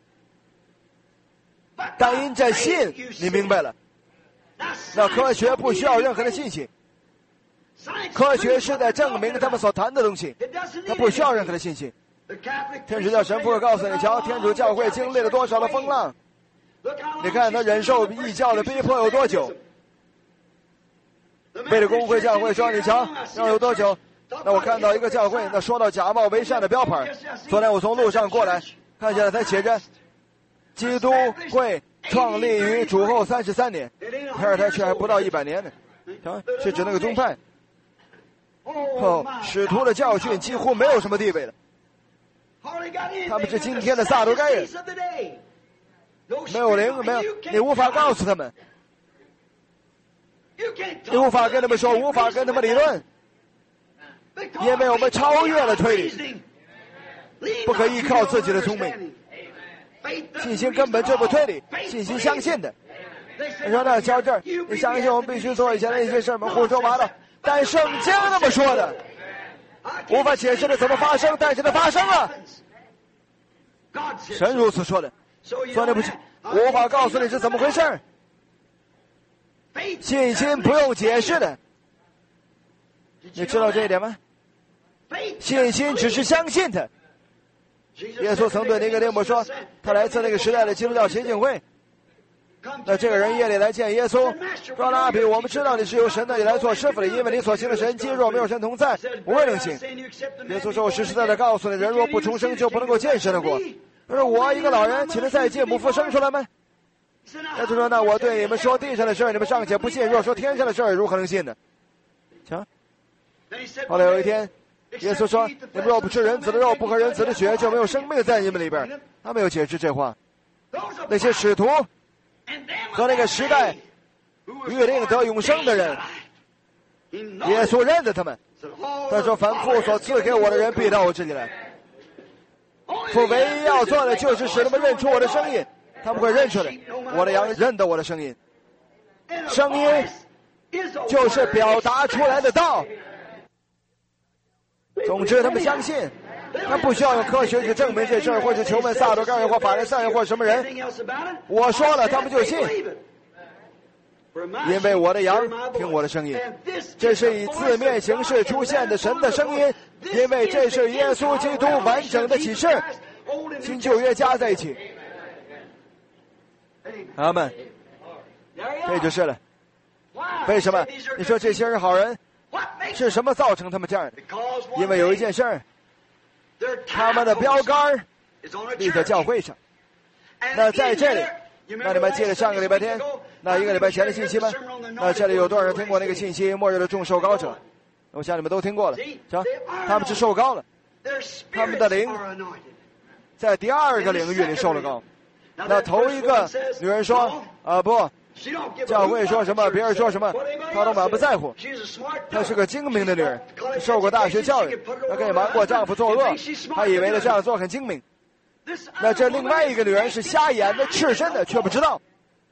但因着信，你明白了，那科学不需要任何的信息，科学是在证明他们所谈的东西，它不需要任何的信息。天主教神父告诉你，瞧，天主教会经历了多少的风浪，你看他忍受异教的逼迫有多久。为了公会教会说，你瞧要有多久。那我看到一个教会，那说到假冒为善的标牌，昨天我从路上过来，看见了他写着基督会创立于主后三十三年，然而他却还不到一百年呢。啊，是指那个宗派。哦，使徒的教训几乎没有什么地位了，他们是今天的撒都该人，没有灵，没有，你无法告诉他们，你无法跟他们说，无法跟他们理论，因为我们超越了推理，不可依靠自己的聪明，信心根本就不推理，信心相信的。你说那乔这儿，你相信我们必须做以前的一些事吗？胡说八道。但圣经那么说的，无法解释的怎么发生，但是它发生了。神如此说的，所以不是无法告诉你是怎么回事。信心不用解释的，你知道这一点吗？信心只是相信他。耶稣曾对尼哥底母说，他来自那个时代的基督教协进会。那这个人夜里来见耶稣，说拉比，我们知道你是由神那里来做师傅的，因为你所行的神迹若没有神同在，不会能行。耶稣说，我实实在在告诉你，人若不重生，就不能够见神的国。他说，我一个老人岂能再借母腹生出来吗？耶稣说，那我对你们说地上的事，你们尚且不信，若说天上的事，如何能信呢？瞧，后来有一天，耶稣说，你们若不吃人子的肉，不喝人子的血，就没有生命在你们里边。他没有解释这话。那些使徒和那个时代预定得永生的人，耶稣认得他们。他说，凡父所赐给我的人必到我这里来，父唯一要做的就是使他们认出我的声音，他们会认出来，我的羊认得我的声音。声音就是表达出来的道。总之他们相信，他不需要用科学去证明这事儿，或者求问撒都该人或法利赛人或什么人。我说了，他们就信，因为我的羊听我的声音。这是以字面形式出现的神的声音，因为这是耶稣基督完整的启示，新旧约加在一起。阿们，这就是了。为什么？你说这些人好人，是什么造成他们这样的？因为有一件事儿，他们的标杆立在教会上。那在这里，那你们记得上个礼拜天，那一个礼拜前的信息吗？那这里有多少人听过那个信息？末日的众受膏者，我想你们都听过了。瞧，他们是受膏了，他们的灵在第二个领域里受了膏。那头一个女人说啊不，教会说什么，别人说什么，她都满不在乎。她是个精明的女人，受过大学教育，她可以瞒过丈夫作恶，她以为的这样做很精明。那这另外一个女人是瞎眼的、赤身的，却不知道。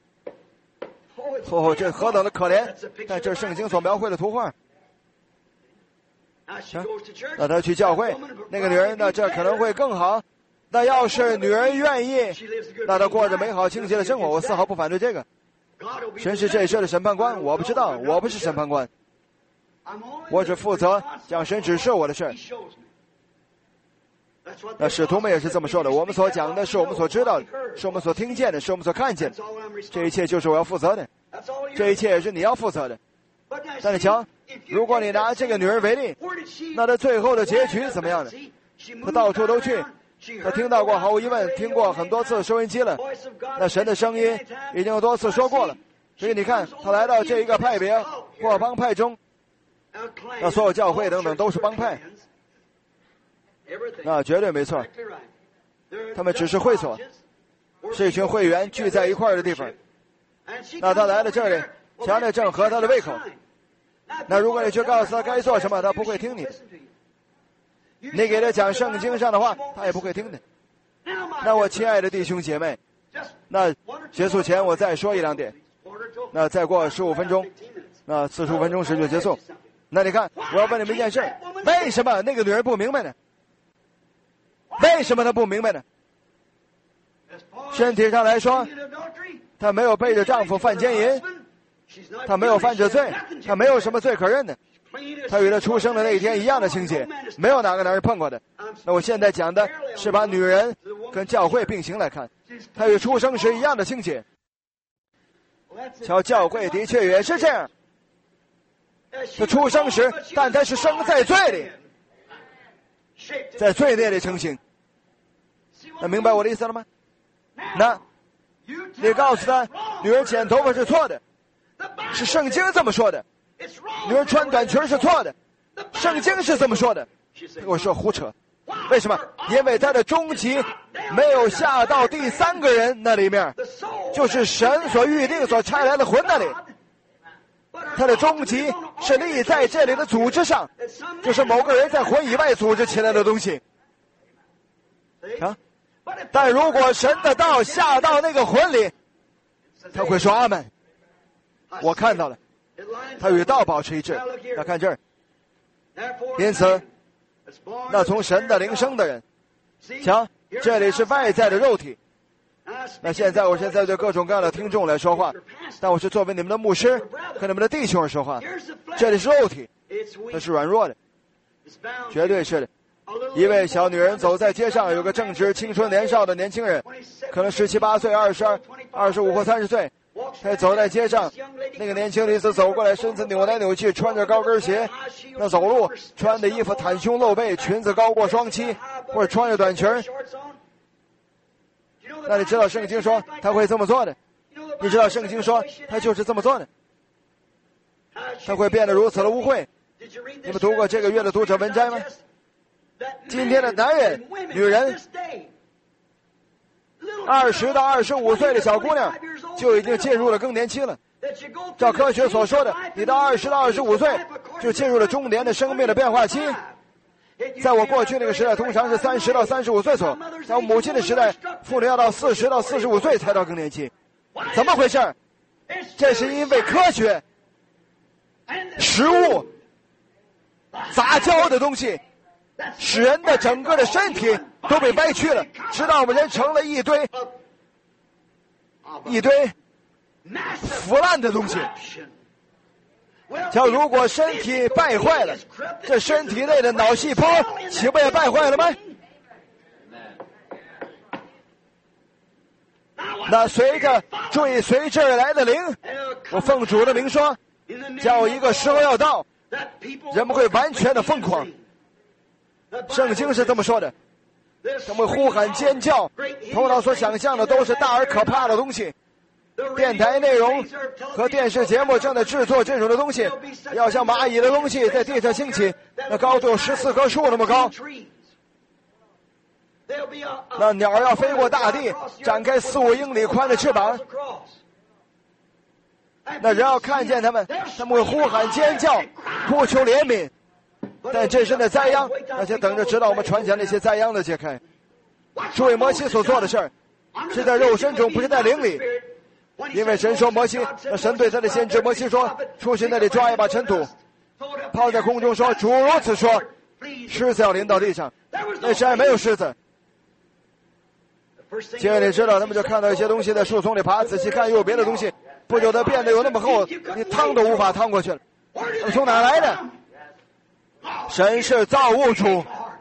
哦，这何等的可怜！但这是圣经所描绘的图画。啊，那她去教会，那个女人呢，这可能会更好。那要是女人愿意，那她过着美好清洁的生活，我丝毫不反对这个。神是这事的审判官，我不知道，我不是审判官，我只负责将神指示我的事。那使徒们也是这么说的，我们所讲的是我们所知道的，是我们所听见的，是我们所看见的，这一切就是我要负责的，这一切也是你要负责的。但你瞧，如果你拿这个女人为例，那她最后的结局怎么样呢？她到处都去，她听到过，毫无疑问听过很多次收音机了，那神的声音已经有多次说过了。所以你看，她来到这一个派别或帮派中，那所有教会等等都是帮派，那绝对没错，他们只是会所，是一群会员聚在一块儿的地方。那他来了这里，瞧那正合他的胃口。那如果你去告诉他该做什么，他不会听你的。你给他讲圣经上的话，他也不会听的。那我亲爱的弟兄姐妹，那结束前我再说一两点。那再过十五分钟，那四十五分钟时就结束。 那你看，我要问你们一件事，为什么那个女人不明白呢？为什么她不明白呢？身体上来说，她没有背着丈夫犯奸淫，她没有犯着罪，她没有什么罪可认的，她与她出生的那一天一样的清洁，没有哪个男人碰过的。那我现在讲的是把女人跟教会并行来看，她与出生时一样的清洁。瞧，教会的确也是这样，她出生时，但她是生在罪里，在罪孽里成型。那明白我的意思了吗？那你告诉他，女人剪头发是错的，是圣经这么说的；女人穿短裙是错的，圣经是这么说的。我说胡扯，为什么？因为他的终极没有下到第三个人那里面，就是神所预定所差来的魂那里。他的终极是立在这里的组织上，就是某个人在魂以外组织起来的东西啊。但如果神的道下到那个魂里，他会说阿们。我看到了，他与道保持一致。那看这儿，因此那从神的灵生的人，瞧，这里是外在的肉体。那现在我现在对各种各样的听众来说话，但我是作为你们的牧师和你们的弟兄而说话。这里是肉体，它是软弱的，绝对是的。一位小女人走在街上，有个正值青春年少的年轻人，可能十七八岁、二十二、二十五或三十岁，他走在街上，那个年轻女子走过来，身子扭来扭去，穿着高跟鞋，那走路穿的衣服袒胸露背，裙子高过双膝，或者穿着短裙。那你知道圣经说他会这么做的？你知道圣经说他就是这么做的？他会变得如此的污秽。你们读过这个月的读者文摘吗？今天的男人、女人，二十到二十五岁的小姑娘就已经进入了更年期了。照科学所说的，你到二十到二十五岁就进入了中年的生命的变化期。在我过去那个时代，通常是三十到三十五岁左右；在我母亲的时代，妇女要到四十到四十五岁才到更年期。怎么回事？这是因为科学、食物、杂交的东西，使人的整个的身体都被歪曲了，直到我们人成了一堆一堆腐烂的东西。像如果身体败坏了，这身体内的脑细胞岂不也败坏了吗？那随着追随之而来的灵，我奉主的名说，叫一个时候要到，人们会完全的疯狂。圣经是这么说的，他们呼喊尖叫，头脑所想象的都是大而可怕的东西。电台内容和电视节目正在制作这种的东西，要像蚂蚁的东西在地上兴起，那高度有十四棵树那么高。那鸟要飞过大地，展开四五英里宽的翅膀。那人要看见他们，他们会呼喊尖叫，呼求怜悯。但这是那灾殃，那就等着直到我们传讲那些灾殃的揭开。注意摩西所做的事儿，是在肉身中，不是在灵里。因为神说摩西，那神对他的先知摩西说，出去那里抓一把尘土，抛在空中说，主如此说，狮子要临到地上。那时还没有狮子。结果你知道，他们就看到一些东西在树丛里爬，仔细看又有别的东西，不久它变得有那么厚，你趟都无法趟过去了。那从哪来的？神是造物主，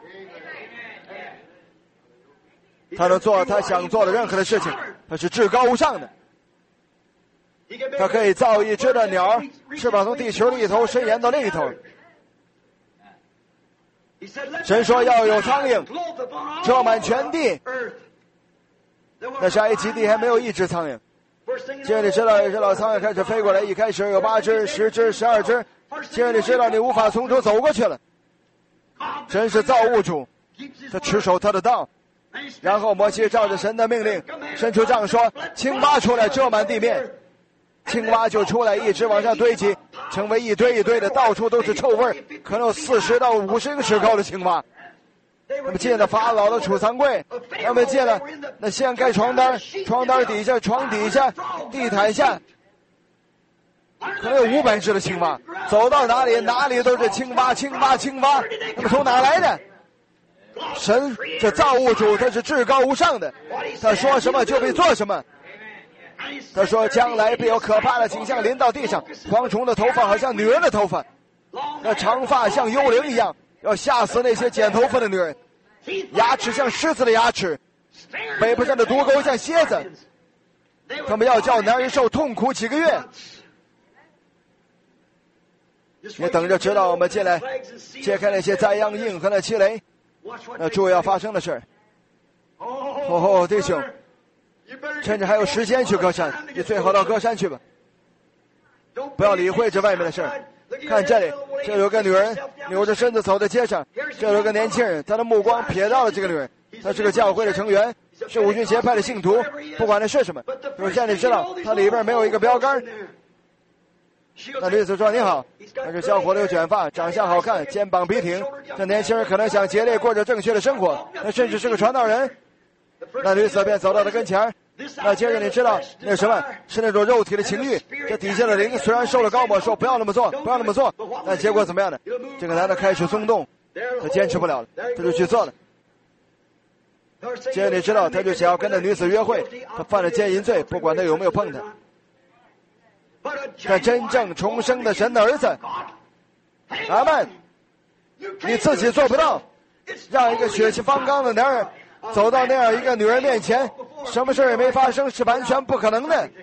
他能做他想做的任何的事情，他是至高无上的。他可以造一只的鸟，翅膀从地球的一头伸延到另一头。神说要有苍蝇遮满全地，那是埃及地还没有一只苍蝇。接着你知道，一只老苍蝇开始飞过来，一开始有八只、十只、十二只，接着你知道你无法从中走过去了。神是造物主，他持守他的道。然后摩西照着神的命令伸出杖说，青蛙出来遮满地面。青蛙就出来，一直往上堆积，成为一堆一堆的，到处都是臭味，可能有四十到五十英尺高的青蛙。他们进了法老的储藏柜，他们进了那掀开床单，床单底下、床底下、地毯下， 可能有五百只的青蛙，走到哪里哪里都是青蛙青蛙青蛙。那么从哪来的？神这造物主他是至高无上的，他说什么就必做什么。他说将来必有可怕的景象临到地上，蝗虫的头发好像女人的头发，那长发像幽灵一样，要吓死那些剪头发的女人。牙齿像狮子的牙齿，北部上的毒钩像蝎子，他们要叫男人受痛苦几个月。你等着知道我们进来揭开那些灾殃印和那七雷，那诸位要发生的事。哦，弟兄，趁着还有时间去歌山，你最好到歌山去吧，不要理会这外面的事。看这里，这有个女人扭着身子走在街上，这有个年轻人，他的目光瞥到了这个女人，他是个教会的成员，是五旬节派的信徒。不管那是什么，首先你知道他里边没有一个标杆。那女子说你好，他是小伙子，有卷发，长相好看，肩膀笔挺。这年轻人可能想竭力过着正确的生活，他甚至是个传道人。那女子便走到他跟前，那接着你知道那什么是那种肉体的情欲。这底下的灵虽然受了高抹，说不要那么做不要那么做，但结果怎么样呢？这个男的开始松动，他坚持不了了，他就去做了。接着你知道他就想要跟那女子约会，他犯了奸淫罪，不管他有没有碰他。但真正重生的神的儿子，阿们，你自己做不到，让一个血气方刚的男人走到那样一个女人面前，什么事也没发生，是完全不可能的。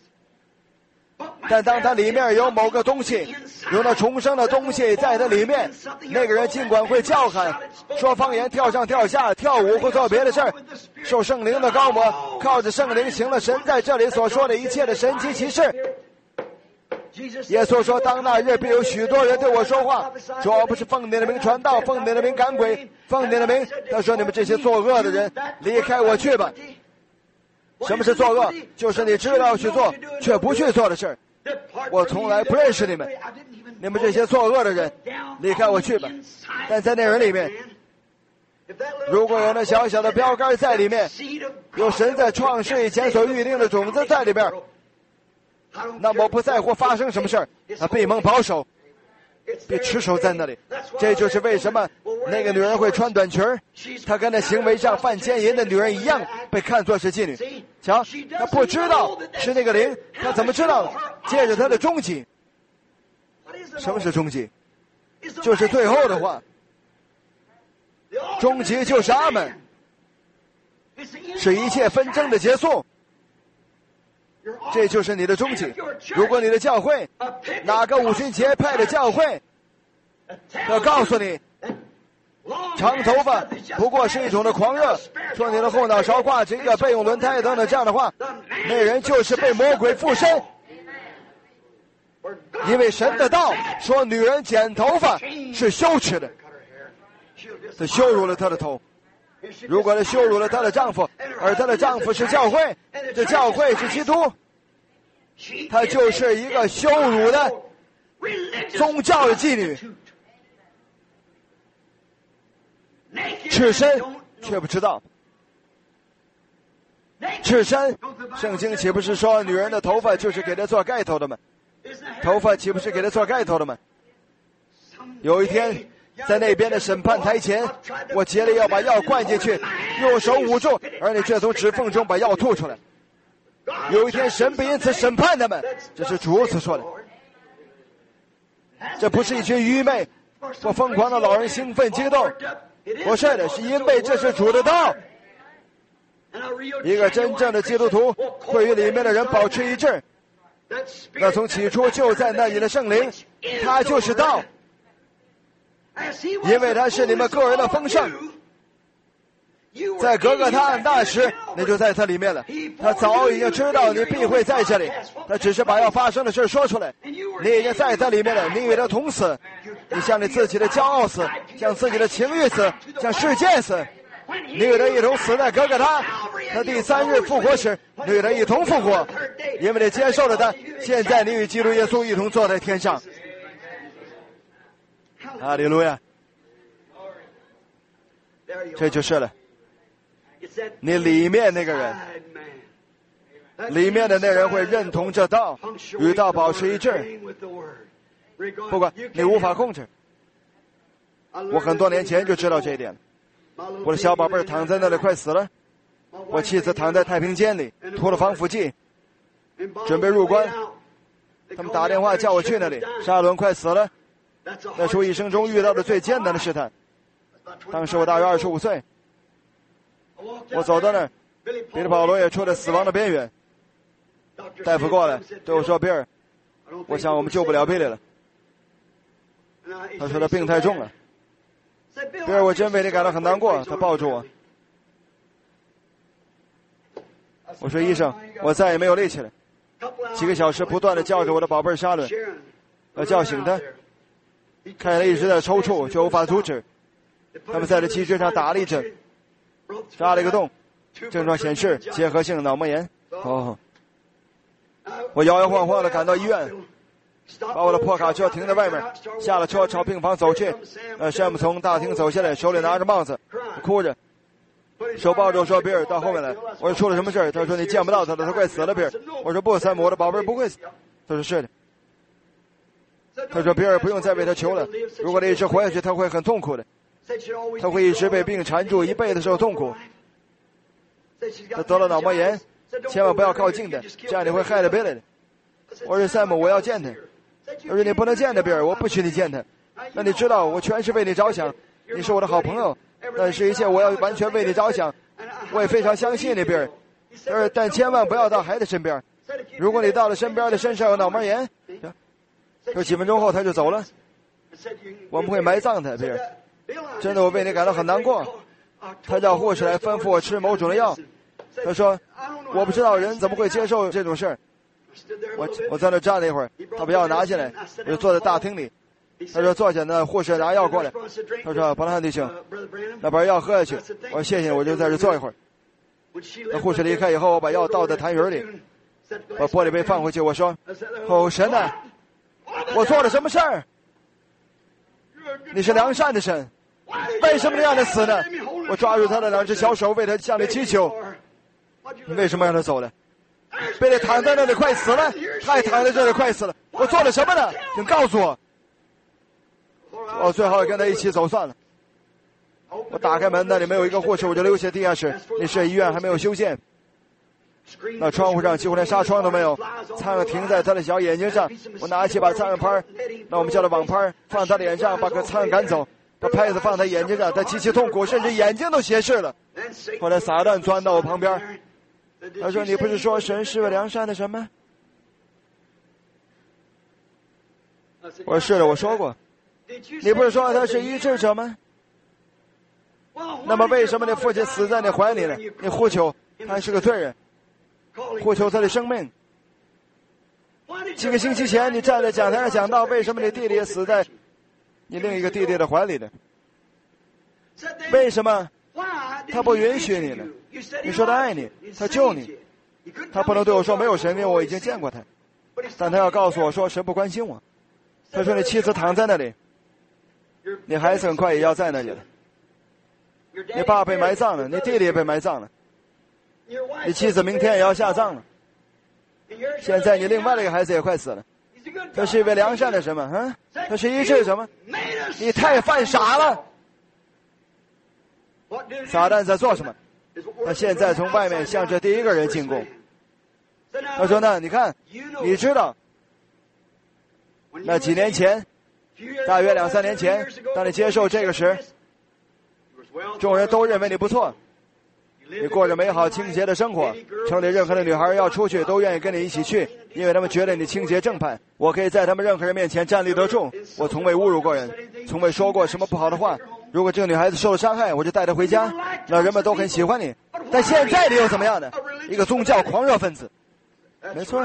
但当他里面有某个东西，有那重生的东西在他里面，那个人尽管会叫喊、说方言、跳上跳下、跳舞或做别的事儿，受圣灵的高摩，靠着圣灵行了神在这里所说的一切的神奇奇事。耶稣说，当那日必有许多人对我说话，说我不是奉你的名传道，奉你的名赶鬼，奉你的名。他说，你们这些作恶的人，离开我去吧。什么是作恶？就是你知道去做却不去做的事。我从来不认识你们，你们这些作恶的人，离开我去吧。但在那人里面，如果有那小小的标杆在里面，有神在创世以前所预定的种子在里边，那么不在乎发生什么事儿，他闭门保守，必持守在那里。这就是为什么那个女人会穿短裙儿，她跟那行为上犯奸淫的女人一样，被看作是妓女。瞧，她不知道是那个灵，她怎么知道呢？借着她的终极。什么是终极？就是最后的话。终极就是阿们，是一切纷争的结束。这就是你的终极。如果你的教会，哪个五旬节派的教会，要告诉你，长头发不过是一种的狂热，说你的后脑勺挂着一个备用轮胎等等这样的话，那人就是被魔鬼附身。因为神的道说女人剪头发是羞耻的，他羞辱了她的头。如果她羞辱了她的丈夫，而她的丈夫是教会，这教会是基督，她就是一个羞辱的宗教的妓女，赤身却不知道。赤身，圣经岂不是说女人的头发就是给她做盖头的吗？头发岂不是给她做盖头的吗？有一天在那边的审判台前，我竭力要把药灌进去，用手捂住，而你却从指缝中把药吐出来。有一天神必因此审判他们，这是主所说的。这不是一群愚昧或疯狂的老人兴奋激动，不是的，是因为这是主的道。一个真正的基督徒会与里面的人保持一致，那从起初就在那里的圣灵，他就是道，因为他是你们个人的丰盛。在格格他那时，你就在他里面了。他早已经知道你必会在这里，他只是把要发生的事说出来。你已经在他里面了，你与他同死。你向你自己的骄傲死，向自己的情欲死，向世界死。你与他一同死在格格他，他第三日复活时，你与他一同复活，因为你接受了他。现在你与基督耶稣一同坐在天上。哈利路亚！这就是了。你里面那个人， 里面的那人会认同这道，与道保持一致。不管你无法控制。我很多年前就知道这一点。我的小宝贝躺在那里快死了，我妻子躺在太平间里，涂了防腐剂，准备入关。他们打电话叫我去那里。沙伦快死了，那是我一生中遇到的最艰难的试探。当时我大约二十五岁，我走到那儿，彼得保罗也处在死亡的边缘。大夫过来对我说：“比尔，我想我们救不了比利了。”他说他病太重了。比尔，我真为你感到很难过。他抱住我。我说：“医生，我再也没有力气了。”几个小时不断地叫着我的宝贝沙伦，要叫醒他。凯勒一直在抽搐，却无法阻止。他们在这脊椎上打了一针，扎了一个洞，症状显示结核性脑膜炎。哦，我摇摇晃晃地赶到医院，把我的破卡车停在外面，下了车朝病房走去。呃，山姆从大厅走下来，手里拿着帽子，哭着，手抱着我说：“比尔，到后面来。”我说：“出了什么事儿？”他说：“你见不到他了，他快死了。”比尔，我说：“不，山姆，我的宝贝不会死。”他说：“是的。”他说：“比尔，不用再为他求了，如果他一直活下去，他会很痛苦的，他会一直被病缠住，一辈子受痛苦。他得了脑膜炎，千万不要靠近他，这样你会害了比尔的。”我说：“山姆，我要见他。”他说：“你不能见他，比尔，我不许你见他。那你知道，我全是为你着想，你是我的好朋友，但是一切我要完全为你着想。我也非常相信你，比尔，但但千万不要到孩子身边。如果你到了身边，他身上有脑膜炎。”说几分钟后他就走了。我们会埋葬他，比尔。真的，我为你感到很难过。他叫护士来吩咐我吃某种的药。他说：“我不知道人怎么会接受这种事儿。”我我在那站了一会儿，他把药拿下来，我就坐在大厅里。他说：“坐下。”那护士拿药过来。他说：“伯拉罕弟兄，那把药喝下去。”我说：“谢谢。”我就在这坐一会儿。那护士离开以后，我把药倒在痰盂里，把玻璃杯放回去。我说：“哦，神呐，我做了什么事儿？你是良善的神，为什么你让他死呢？”我抓住他的两只小手，为他向你祈求。你为什么让他走了？贝利躺在那里快死了，他也躺在这里快死了。我做了什么呢？请告诉我。我最好跟他一起走算了。我打开门，那里没有一个护士，我就溜下地下室。那是医院还没有修建，那窗户上几乎连纱窗都没有，苍蝇停在他的小眼睛上。我拿起把苍蝇拍，那我们叫的网拍，放他脸上，把个苍蝇赶走。把拍子放他眼睛上，他极其痛苦，甚至眼睛都斜视了。后来撒旦钻到我旁边，他说：“你不是说神是个良善的神吗？”我说：“是的，我说过。”你不是说他是医治者吗？那么为什么你父亲死在你怀里呢？你呼求他是个罪人，呼求他的生命。几个星期前你站在讲台上讲到，为什么你弟弟死在你另一个弟弟的怀里呢？为什么他不允许你呢？你说他爱你，他救你，他不能对我说没有神，因为我已经见过他，但他要告诉我说神不关心我。他说你妻子躺在那里，你孩子很快也要在那里了，你爸被埋葬了，你弟弟也被埋葬了，你妻子明天也要下葬了，现在你另外的一个孩子也快死了。他是一位良善的神吗？啊，他是医治什么？你太犯傻了！撒旦在做什么？他现在从外面向着第一个人进攻。他说呢，你看，你知道，那几年前，大约两三年前，当你接受这个时，众人都认为你不错，你过着美好清洁的生活，城里任何的女孩要出去都愿意跟你一起去，因为他们觉得你清洁正派。我可以在他们任何人面前站立得住，我从未侮辱过人，从未说过什么不好的话。如果这个女孩子受了伤害，我就带她回家，让人们都很喜欢你。但现在你又怎么样呢？一个宗教狂热分子。没错，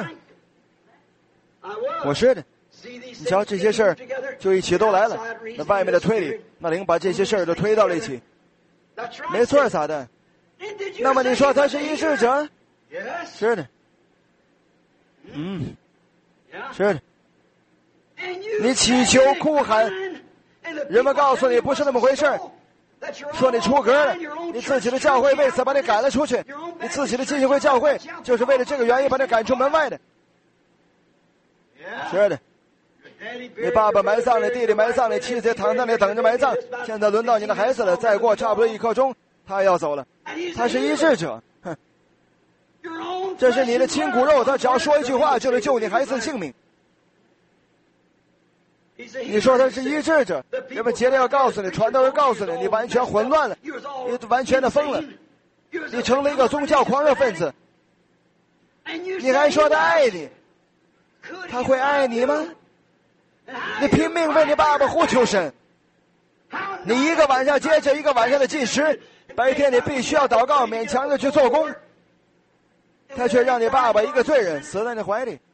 我是的。你瞧，这些事儿就一起都来了。那外面的推理，那灵把这些事儿都推到了一起。没错，撒旦。那么你说他是医治者？是的。嗯，是的。你祈求哭喊，人们告诉你不是那么回事，说你出格了，你自己的教会为此把你赶了出去， 你自己的浸信会教会就是为了这个原因把你赶出门外的。是的，你爸爸埋葬了，弟弟埋葬了，妻子躺在那里等着埋葬，现在轮到你的孩子了，再过差不多一刻钟他要走了。他是医治者，哼，这是你的亲骨肉，他只要说一句话就能救你孩子的性命。你说他是医治者，人们接着要告诉你，传道人告诉你，你完全混乱了，你完全的疯了，你成了一个宗教狂热分子。你还说他爱你，他会爱你吗？你拼命为你爸爸呼求神，你一个晚上接着一个晚上的进食，白天你必须要祷告，勉强的去做工，他却让你爸爸一个罪人死在你怀里。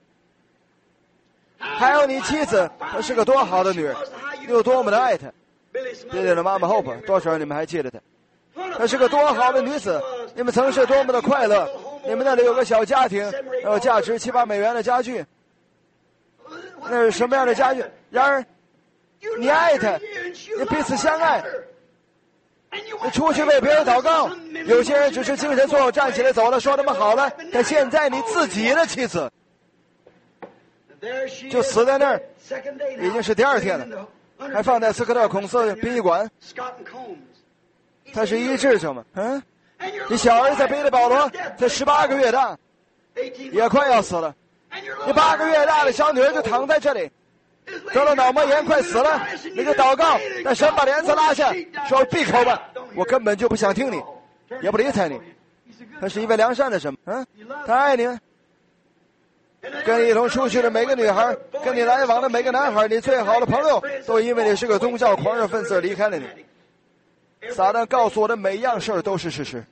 还有你妻子，她是个多好的女人，你有多么的爱她。别人的妈妈 Hope， 多少人你们还记得她？她是个多好的女子，你们曾是多么的快乐。你们那里有个小家庭，有价值七八美元的家具，那是什么样的家具？然而你爱她，你彼此相爱，你出去为别人祷告。有些人只是精神错误，站起来走了，说他们好了，但现在你自己的妻子就死在那儿，已经是第二天了，还放在斯科特孔斯殡仪馆。他是医治者吗？嗯，你小儿子彼得保罗才十八个月大，也快要死了。你八个月大的小女儿就躺在这里，得了脑膜炎，快死了。你就祷告，但神把帘子拉下，说闭口吧，我根本就不想听你，也不理睬你。他是一位良善的神，嗯，他爱你。跟你一同出去的每个女孩，跟你来往的每个男孩，你最好的朋友，都因为你是个宗教狂热分子离开了你。撒旦告诉我的每一样事儿都是事实，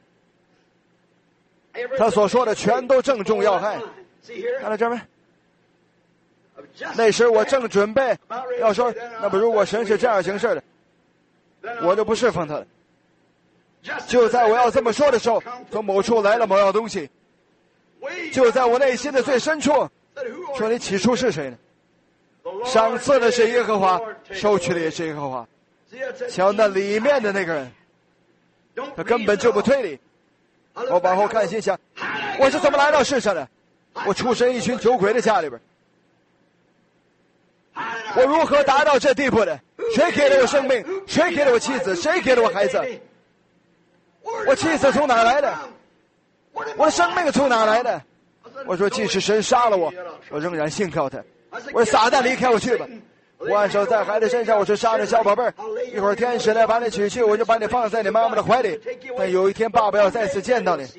他所说的全都正中要害。看到这儿没？那时我正准备要说，那么如果神是这样行事的，我就不侍奉他了。就在我要这么说的时候，从某处来了某样东西，就在我内心的最深处，说你起初是谁呢？赏赐的是耶和华，收取的也是耶和华。瞧那里面的那个人，他根本就不推理。我往后看，心想，我是怎么来到世上的？我出身一群酒鬼的家里边，我如何达到这地步的？谁给了我生命？谁给了我妻子？谁给了我孩子？我妻子从哪来的？我的生命从哪来的？我说，即使神杀了我，我仍然信靠他。我说，撒旦离开我去吧。我按手在孩子身上，我说，杀人小宝贝儿，一会儿天使来把你取去，我就把你放在你妈妈的怀里。但有一天爸爸要再次见到你，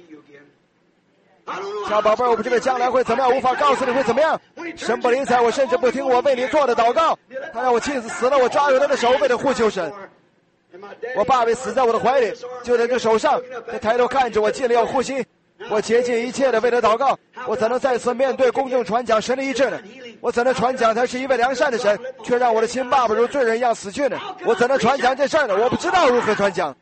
小宝贝儿，我不知道将来会怎么样，无法告诉你会怎么样。神不理睬我，甚至不听我为你做的祷告。他让我妻子死了，我抓住他的手为他呼求神。我爸爸死在我的怀里，就在这手上。他抬头看着我，尽力要呼吸。我竭尽一切的为他祷告。我怎能再次面对公众传讲神的医治呢？我怎能传讲他是一位良善的神，却让我的亲爸爸如罪人一样死去呢？我怎能传讲这事儿呢？我不知道如何传讲，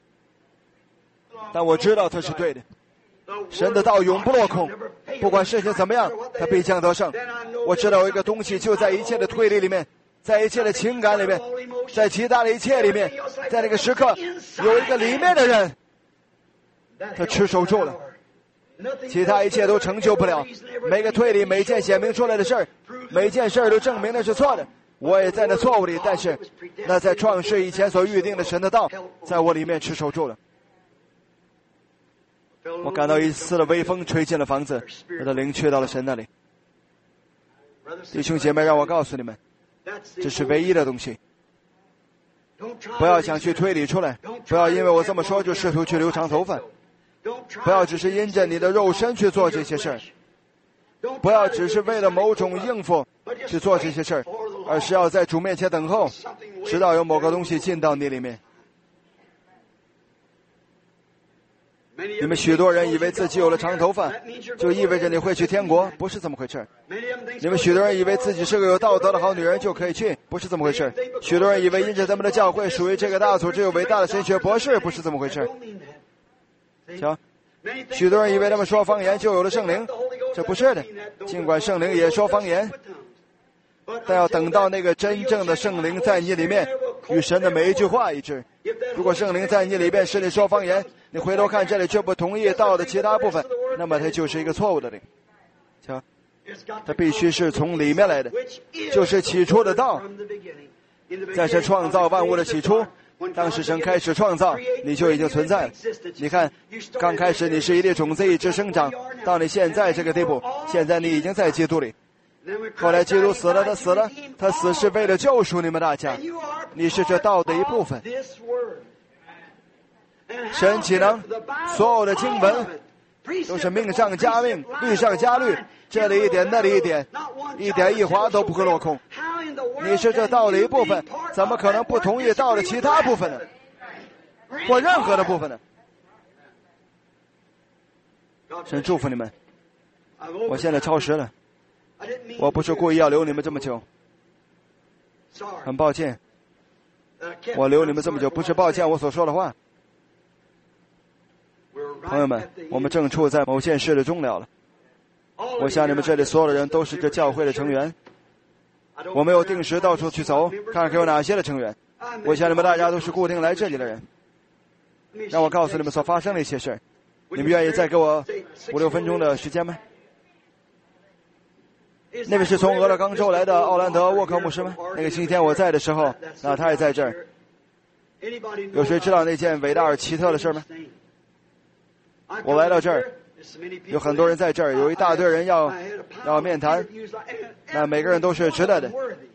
但我知道他是对的。神的道永不落空，不管事情怎么样，他必将得胜。我知道有一个东西就在一切的推理里面，在一切的情感里面，在其他的一切里面，在那个时刻有一个里面的人，他持守住了，其他一切都成就不了。每个推理，每件显明出来的事儿，每件事儿都证明那是错的。我也在那错误里，但是那在创世以前所预定的神的道，在我里面持守住了。我感到一丝的微风吹进了房子，我的灵去到了神那里。弟兄姐妹，让我告诉你们，这是唯一的东西。不要想去推理出来，不要因为我这么说就试图去留长头发，不要只是因着你的肉身去做这些事儿，不要只是为了某种应付去做这些事儿，而是要在主面前等候，直到有某个东西进到你里面。你们许多人以为自己有了长头发就意味着你会去天国，不是这么回事。你们许多人以为自己是个有道德的好女人就可以去，不是这么回事。许多人以为因着咱们的教会属于这个大组织有伟大的神学博士，不是这么回事。瞧，许多人以为他们说方言就有了圣灵，这不是的。尽管圣灵也说方言，但要等到那个真正的圣灵在你里面与神的每一句话一致。如果圣灵在你里面使你说方言， 你回头看这里却不同意道的其他部分，那么它就是一个错误的灵。瞧，它必须是从里面来的，就是起初的道。在神创造万物的起初，当时神开始创造，你就已经存在了。你看，刚开始你是一粒种子，一直生长，到你现在这个地步，现在你已经在基督里。后来基督死了，他死了，他死是为了救赎你们大家，你是这道的一部分。神岂能所有的经文都是命上加命，律上加律，这里一点那里一点，一点一划都不会落空。你是这道的一部分，怎么可能不同意道的其他部分呢？或任何的部分呢？神祝福你们。我现在超时了，我不是故意要留你们这么久，很抱歉，我留你们这么久不是抱歉我所说的话。朋友们，我们正处在某件事的终了了。我想你们这里所有的人都是这教会的成员，我没有定时到处去走，看看有哪些的成员。我想你们大家都是固定来这里的人。让我告诉你们所发生的一些事，你们愿意再给我五六分钟的时间吗？那位是从俄勒冈州来的奥兰德沃克牧师吗？那个星期天我在的时候，那他也在这儿。有谁知道那件伟大而奇特的事吗？我来到这儿，有很多人在这儿，有一大堆人要要面谈，那每个人都是值得的。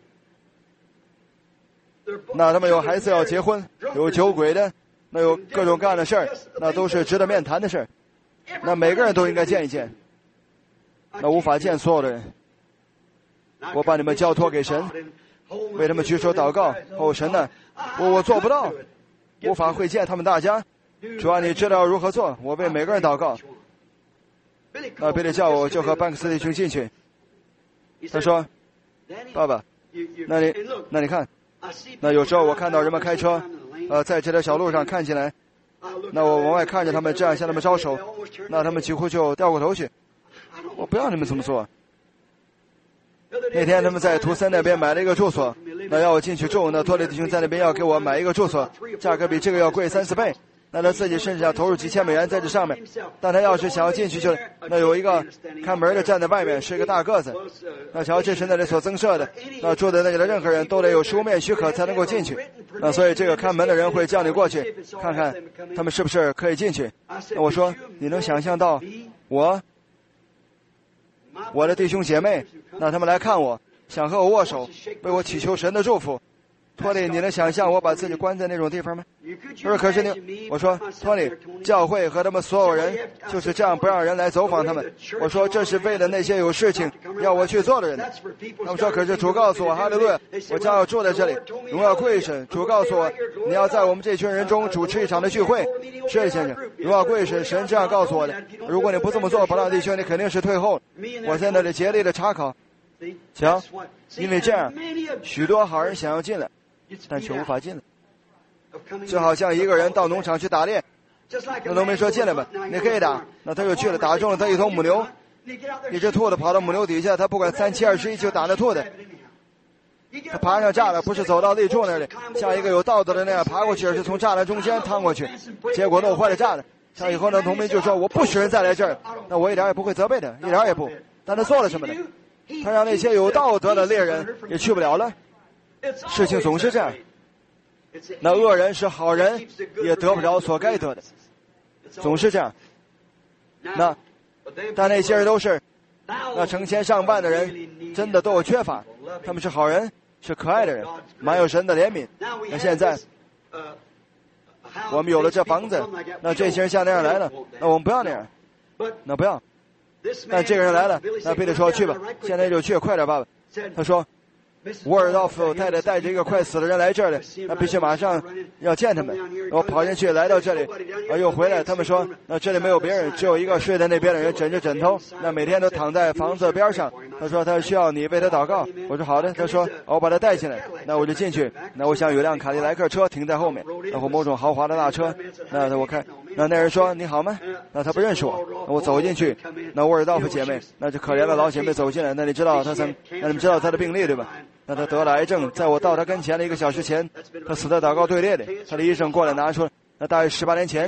那他们有孩子要结婚，有酒鬼的，那有各种各样的事儿，那都是值得面谈的事儿。那每个人都应该见一见，那无法见所有的人。我把你们交托给神，为他们举手祷告。哦，神呢，我我做不到，无法会见他们大家。主啊，你知道如何做，我为每个人祷告。那比利叫我就和班克斯弟兄进去，他说：“爸爸，那你那你看，那有时候我看到人们开车，呃，在这条小路上看起来，那我往外看着他们这样向他们招手，那他们几乎就掉过头去。我不要你们这么做。那天他们在图森那边买了一个住所，那要我进去住，那托利弟兄在那边要给我买一个住所，价格比这个要贵三四倍。那他自己甚至想投入几千美元在这上面，但他要是想要进去，就那有一个看门的站在外面，是一个大个子。那瞧，这是那里所增设的，那住在那里的任何人都得有书面许可才能够进去。那所以这个看门的人会叫你过去看看他们是不是可以进去。那我说，你能想象到我我的弟兄姐妹，那他们来看我，想和我握手，为我祈求神的祝福。托尼，你能想象我把自己关在那种地方吗？不是，可是你，我说，托尼，教会和他们所有人就是这样不让人来走访他们。我说，这是为了那些有事情要我去做的人。他们说，可是主告诉我，哈利路亚，我将要住在这里，荣耀归神。主告诉我，你要在我们这群人中主持一场的聚会。是先生，荣耀归神，神这样告诉我的。如果你不这么做，布朗弟兄，你肯定是退后。我在那里竭力的查考。瞧，因为这样，许多好人想要进来，但却无法进来。就好像一个人到农场去打猎，那农民说进来吧，你可以打，那他就去了，打中了他一头母牛，一只兔子跑到母牛底下，他不管三七二十一就打那兔子，他爬上栅栏，不是走到立柱那里，像一个有道德的那样爬过去，而是从栅栏中间趟过去，结果弄坏了栅栏。像以后那农民就说，我不许人再来这儿，那我一点也不会责备他，一点也不。但他做了什么呢？他让那些有道德的猎人也去不了了。事情总是这样，那恶人是好人也得不着所该得的，总是这样。那但那些人都是那成千上万的人，真的都有缺乏，他们是好人，是可爱的人，满有神的怜悯。那现在我们有了这房子，那这些人像那样来了，那我们不要那样，那不要。但这个人来了，那彼得说去吧，现在就去，快点爸爸。他说沃尔道夫太太带着一个快死的人来这儿了，那必须马上要见他们。我跑进去来到这里，啊又回来，他们说那这里没有别人，只有一个睡在那边的人枕着枕头，那每天都躺在房子边上。他说他需要你为他祷告。我说好的。他说我把他带进来，那我就进去。那我想有辆卡迪莱克车停在后面，然后某种豪华的大车，那我看那那人说你好吗？那他不认识我，那我走进去，那沃尔道夫姐妹，那就可怜的老姐妹走进来，那你知道她曾，那你们知道她的病历对吧？那他得了癌症，在我到他跟前的一个小时前，他死在祷告队列里。他的医生过来拿出，那大约十八年前，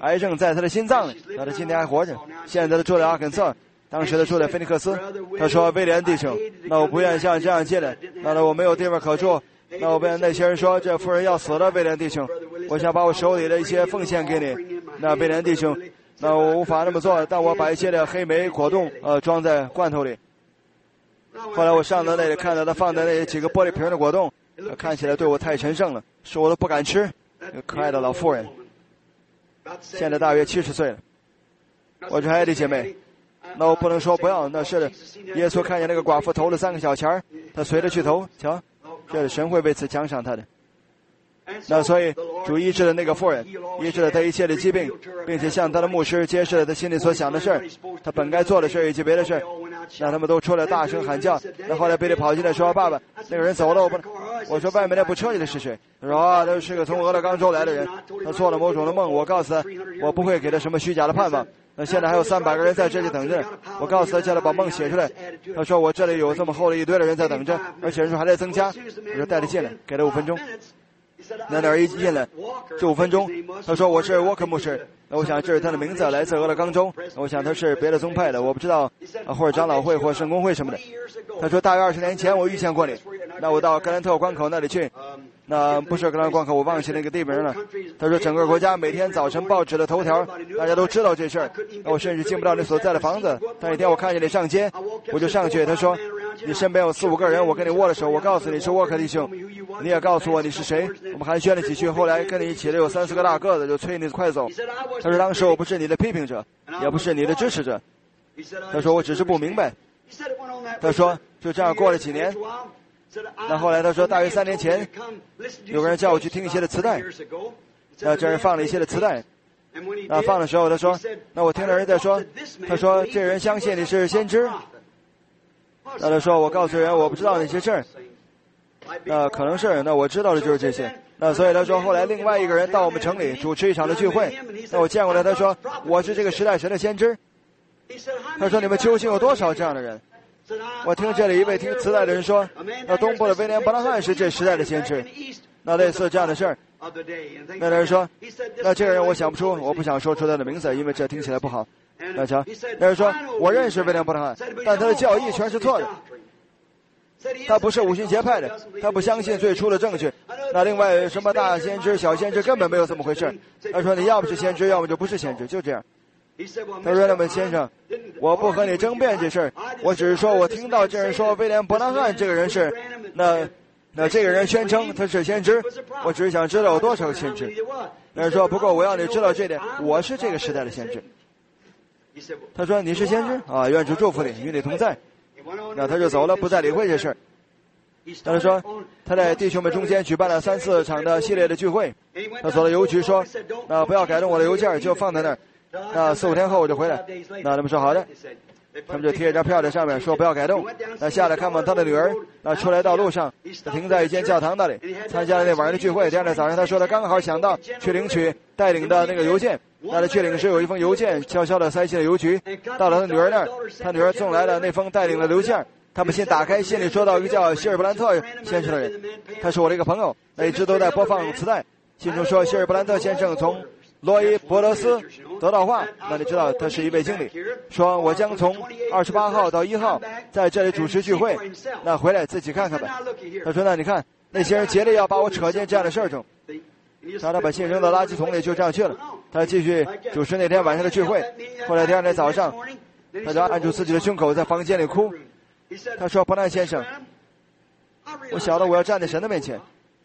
癌症在他的心脏里，那他今天还活着。现在他住在阿肯色，当时他住在菲尼克斯。他说：“威廉弟兄，那我不愿像这样进来，那我没有地方可住。那我跟那些人说，这妇人要死了，威廉弟兄，我想把我手里的一些奉献给你。那威廉弟兄，那我无法那么做，但我把一些的黑莓果冻呃装在罐头里。后来我上到那里，看到他放在那几个玻璃瓶的果冻，看起来对我太神圣了，是我都不敢吃。可爱的老妇人，现在大约七十岁了。我说：海蒂姐妹，那我不能说不要，那是的。耶稣看见那个寡妇投了三个小钱儿，他随着去投，瞧，这神会为此奖赏他的。那所以主医治了那个妇人，医治了他一切的疾病，并且向他的牧师揭示了他心里所想的事儿，他本该做的事儿以及别的事儿。那他们都出来大声喊叫。那后来贝利跑进来说：爸爸，那个人走了，我不能。我说：外面那部车里的是谁？他说：啊，他是个从俄勒冈州来的人，他做了某种的梦。我告诉他，我不会给他什么虚假的盼望。那现在还有三百个人在这里等着，我告诉他叫他把梦写出来。他说：我这里有这么厚的一堆的人在等着，而且人数还在增加。我说：带他进来，给他五分钟。那那人一进来就五分钟，他说：我是沃克牧师。那我想这是他的名字，来自俄勒冈州。我想他是别的宗派的，我不知道，啊，或者长老会或圣公会什么的。他说：大约二十年前我遇见过你，那我到格兰特关口那里去，那不是格兰特关口，我忘记那个地名了。他说整个国家每天早晨报纸的头条，大家都知道这事儿。那我甚至进不到你所在的房子，但一天我看见你上街，我就上去。他说：你身边有四五个人，我跟你握了手，我告诉你是沃克弟兄，你也告诉我你是谁。我们寒暄了几句，后来跟你一起的有三四个大个子，就催你快走。他说：当时我不是你的批评者，也不是你的支持者。他说：我只是不明白。他说就这样过了几年，那后来他说大约三年前，有个人叫我去听一些的磁带，那这人放了一些的磁带。那放的时候他说，那我听到人在说，他说这人相信你是先知。那他说我告诉人我不知道那些事儿，那可能是，那我知道的就是这些。那所以他说后来另外一个人到我们城里主持一场的聚会，那我见过他，他说我是这个时代神的先知。他说你们究竟有多少这样的人？我听这里一位听磁带的人说，那东部的威廉·伯拉汉是这时代的先知。那类似这样的事儿，那人说，那这个人我想不出，我不想说出他的名字，因为这听起来不好。那瞧，那人说我认识威廉·伯拉汉，但他的教义全是错的，他不是五旬节派的，他不相信最初的证据。那另外什么大先知小先知根本没有这么回事。他说你要不是先知，要么就不是先知，就这样。他说那么先生，我不和你争辩这事儿，我只是说我听到这人说威廉·伯拉汉这个人是，那那这个人宣称他是先知，我只是想知道有多少个先知。那人说不过我要你知道这点，我是这个时代的先知。他说你是先知啊，愿主祝福你，与你同在。那他就走了，不再理会这事儿。他说他在弟兄们中间举办了三四场的系列的聚会。他走到邮局说，那不要改动我的邮件，就放在那儿。那四五天后我就回来。那他们说好的，他们就贴一张票在上面说不要改动。那下来看望他的女儿，那出来到路上，他停在一间教堂那里参加了那晚上的聚会。第二天早上他说他刚好想到去领取带领的那个邮件。那他去领时有一封邮件悄悄地塞进了邮局，到了他女儿那儿，他女儿送来了那封带领的邮件。他们信打开，信里说到一个叫希尔布兰特先生的人，他是我的一个朋友，那一直都在播放磁带。信中说希尔布兰特先生从罗伊博德斯得到话，那你知道他是一位经理，说我将从二十八号到一号在这里主持聚会，那回来自己看看吧。他说那你看那些人竭力要把我扯进这样的事儿中。然后他把信扔到垃圾桶里，就这样去了。他继续主持那天晚上的聚会。后来第二天早上，他就按住自己的胸口在房间里哭。他说伯兰先生，我晓得我要站在神的面前。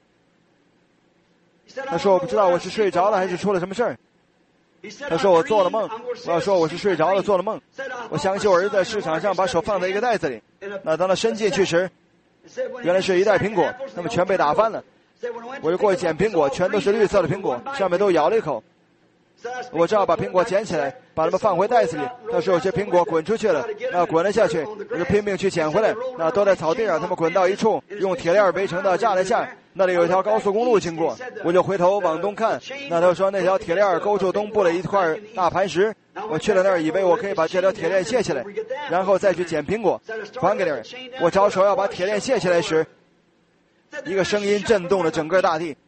他说我不知道我是睡着了还是出了什么事儿。他说我做了梦，我要说我是睡着了做了梦。我想起我儿子在市场上把手放在一个袋子里，那当他伸进去时，原来是一袋苹果，那么全被打翻了。我就过去捡苹果，全都是绿色的苹果，上面都咬了一口。我正要把苹果捡起来，把它们放回袋子里，但是有些苹果滚出去了，那滚了下去，我就拼命去捡回来。那都在草地上，他们滚到一处，用铁链围成的栅栏下，那里有一条高速公路经过。我就回头往东看，那他说那条铁链勾住东部的一块大磐石。我去了那儿，以为我可以把这条铁链卸下来，然后再去捡苹果还给那人。我着手要把铁链卸下来时，一个声音震动了整个大地，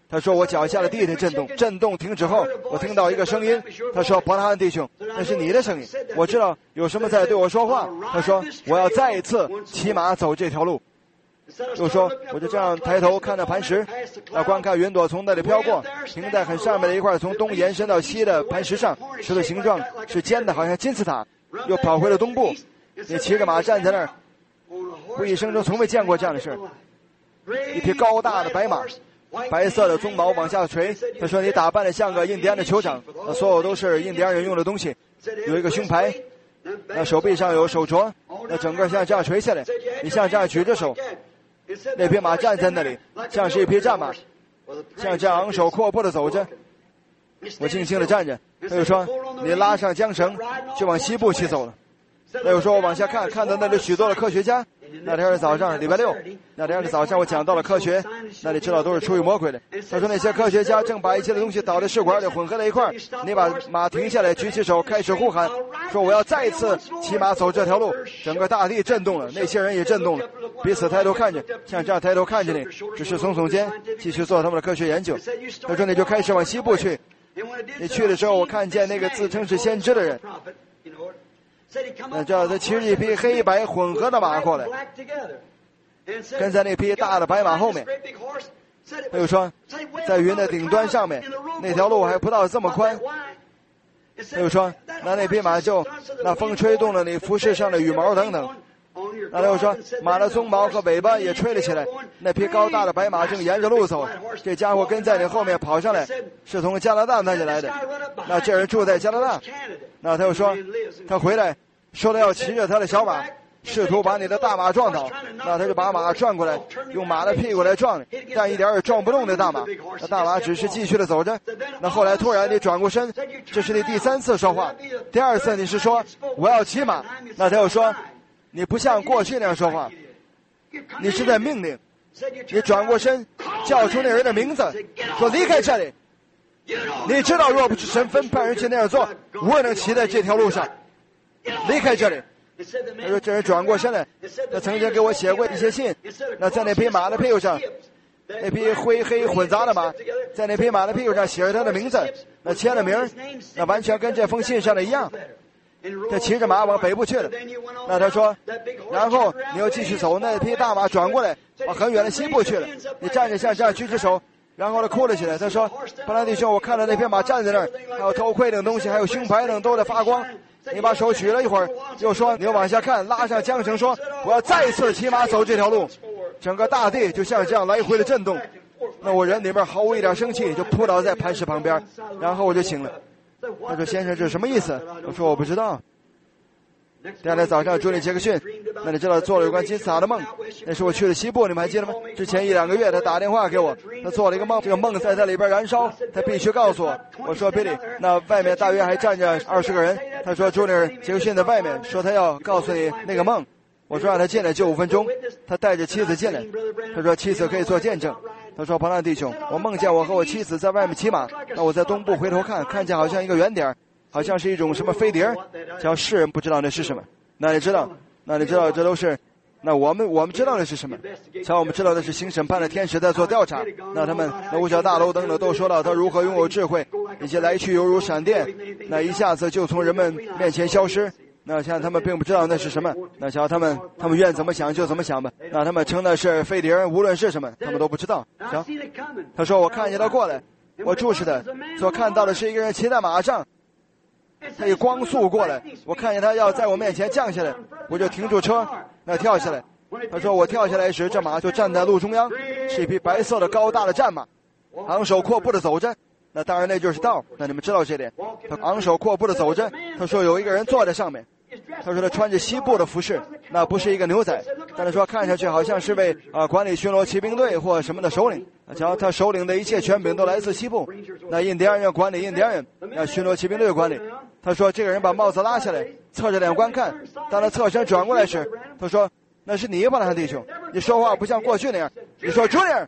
他说我脚下的地的震动，震动停止后，我听到一个声音。他说伯拿汉弟兄，那是你的声音，我知道有什么在对我说话。他说我要再一次骑马走这条路。又说我就这样抬头看着磐石，那观看云朵从那里飘过，停在很上面的一块从东延伸到西的磐石上，石头形状是尖的，好像金字塔。又跑回了东部，你骑着马站在那儿，我一生中从未见过这样的事。一匹高大的白马，白色的鬃毛往下垂。他说你打扮的像个印第安的酋长，所有都是印第安人用的东西，有一个胸牌，那手臂上有手镯，那整个像这样垂下来，你像这样举着手。那匹马站在那里，像是一匹战马，像这样昂首阔步的走着。我静静地站着。他又说你拉上缰绳就往西部骑走了。他又说我往下看，看到那里许多的科学家。那天是早上，礼拜六，那天是早上，我讲到了科学，那你知道都是出于魔鬼的。他说那些科学家正把一切的东西倒在试管里混合在一块儿，你把马停下来，举起手开始呼喊，说我要再一次骑马走这条路。整个大地震动了，那些人也震动了，彼此抬头看着，像这样抬头看着你，只是耸耸肩继续做他们的科学研究。他说你就开始往西部去。你去的时候，我看见那个自称是先知的人，那叫他骑着一匹黑白混合的马过来，跟在那匹大的白马后面。他又说在云的顶端上面，那条路还不到这么宽。他又说那那匹马就那风吹动了你服饰上的羽毛等等。那他又说马的鬃毛和尾巴也吹了起来。那匹高大的白马正沿着路走，这家伙跟在你后面跑上来，是从加拿大那里来的。那这人住在加拿大。那他又说他回来说他要骑着他的小马，试图把你的大马撞倒。那他就把马转过来，用马的屁股来撞你，但一点也撞不动那大马。那大马只是继续的走着。那后来突然你转过身，这是你第三次说话。第二次你是说我要骑马。那他又说你不像过去那样说话，你是在命令。你转过身叫出那人的名字，说离开这里。你知道若不是神分派人去那样做，我也能骑在这条路上。离开这里。他说这人转过身来，他曾经给我写过一些信，那在那匹马的屁股上，那匹灰黑混杂的马，在那匹马的屁股上写着他的名字，那签了名，那完全跟这封信上的一样。他骑着马往北部去了。那他说然后你又继续走，那匹大马转过来往很远的西部去了。你站着像这样举着手，然后他哭了起来。他说伯拿弟兄，我看到那匹马站在那儿，还有头盔等东西，还有胸牌等都在发光。你把手举了一会儿，又说你又往下看，拉上缰绳，说我要再一次骑马走这条路。整个大地就像这样来回的震动。那我人里面毫无一点生气，就扑倒在磐石旁边，然后我就醒了。他说先生这是什么意思？我说我不知道。第二天早上朱莉杰克逊，那你知道做了有关金字塔的梦。那是我去了西部，你们还记得吗？之前一两个月他打电话给我，他做了一个梦，这个梦在他里边燃烧，他必须告诉我。我说 Billy， 那外面大约还站着二十个人。他说朱莉杰克逊在外面，说他要告诉你那个梦。我说让他进来就五分钟。他带着妻子进来，他说妻子可以做见证。他说庞大弟兄，我梦见我和我妻子在外面骑马，那我在东部回头看，看见好像一个圆点，好像是一种什么飞碟，叫世人不知道那是什么。那你知道，那你知道这都是，那我们我们知道的是什么？像我们知道的是行审判的天使在做调查。那他们那五角大楼等等都说到他如何拥有智慧，以及来去犹如闪电，那一下子就从人们面前消失。那像他们并不知道那是什么，那瞧他们他们愿怎么想就怎么想吧。那他们称的是飞碟，无论是什么他们都不知道。行，他说我看见他过来，我注视他，所看到的是一个人骑在马上，他以光速过来，我看见他要在我面前降下来，我就停住车，那跳下来。他说我跳下来时，这马就站在路中央，是一匹白色的高大的战马，昂首阔步的走着。那当然那就是道，那你们知道这点。他昂首阔步的走着，他说有一个人坐在上面，他说他穿着西部的服饰，那不是一个牛仔，但是说看上去好像是位啊管理巡逻骑兵队或什么的首领。瞧他首领的一切权柄都来自西部，那印第安人管理印第安人，那巡逻骑兵队管理。他说这个人把帽子拉下来，侧着脸观看，当他侧身转过来时，他说那是你吧，他弟兄，你说话不像过去那样，你说 Junior，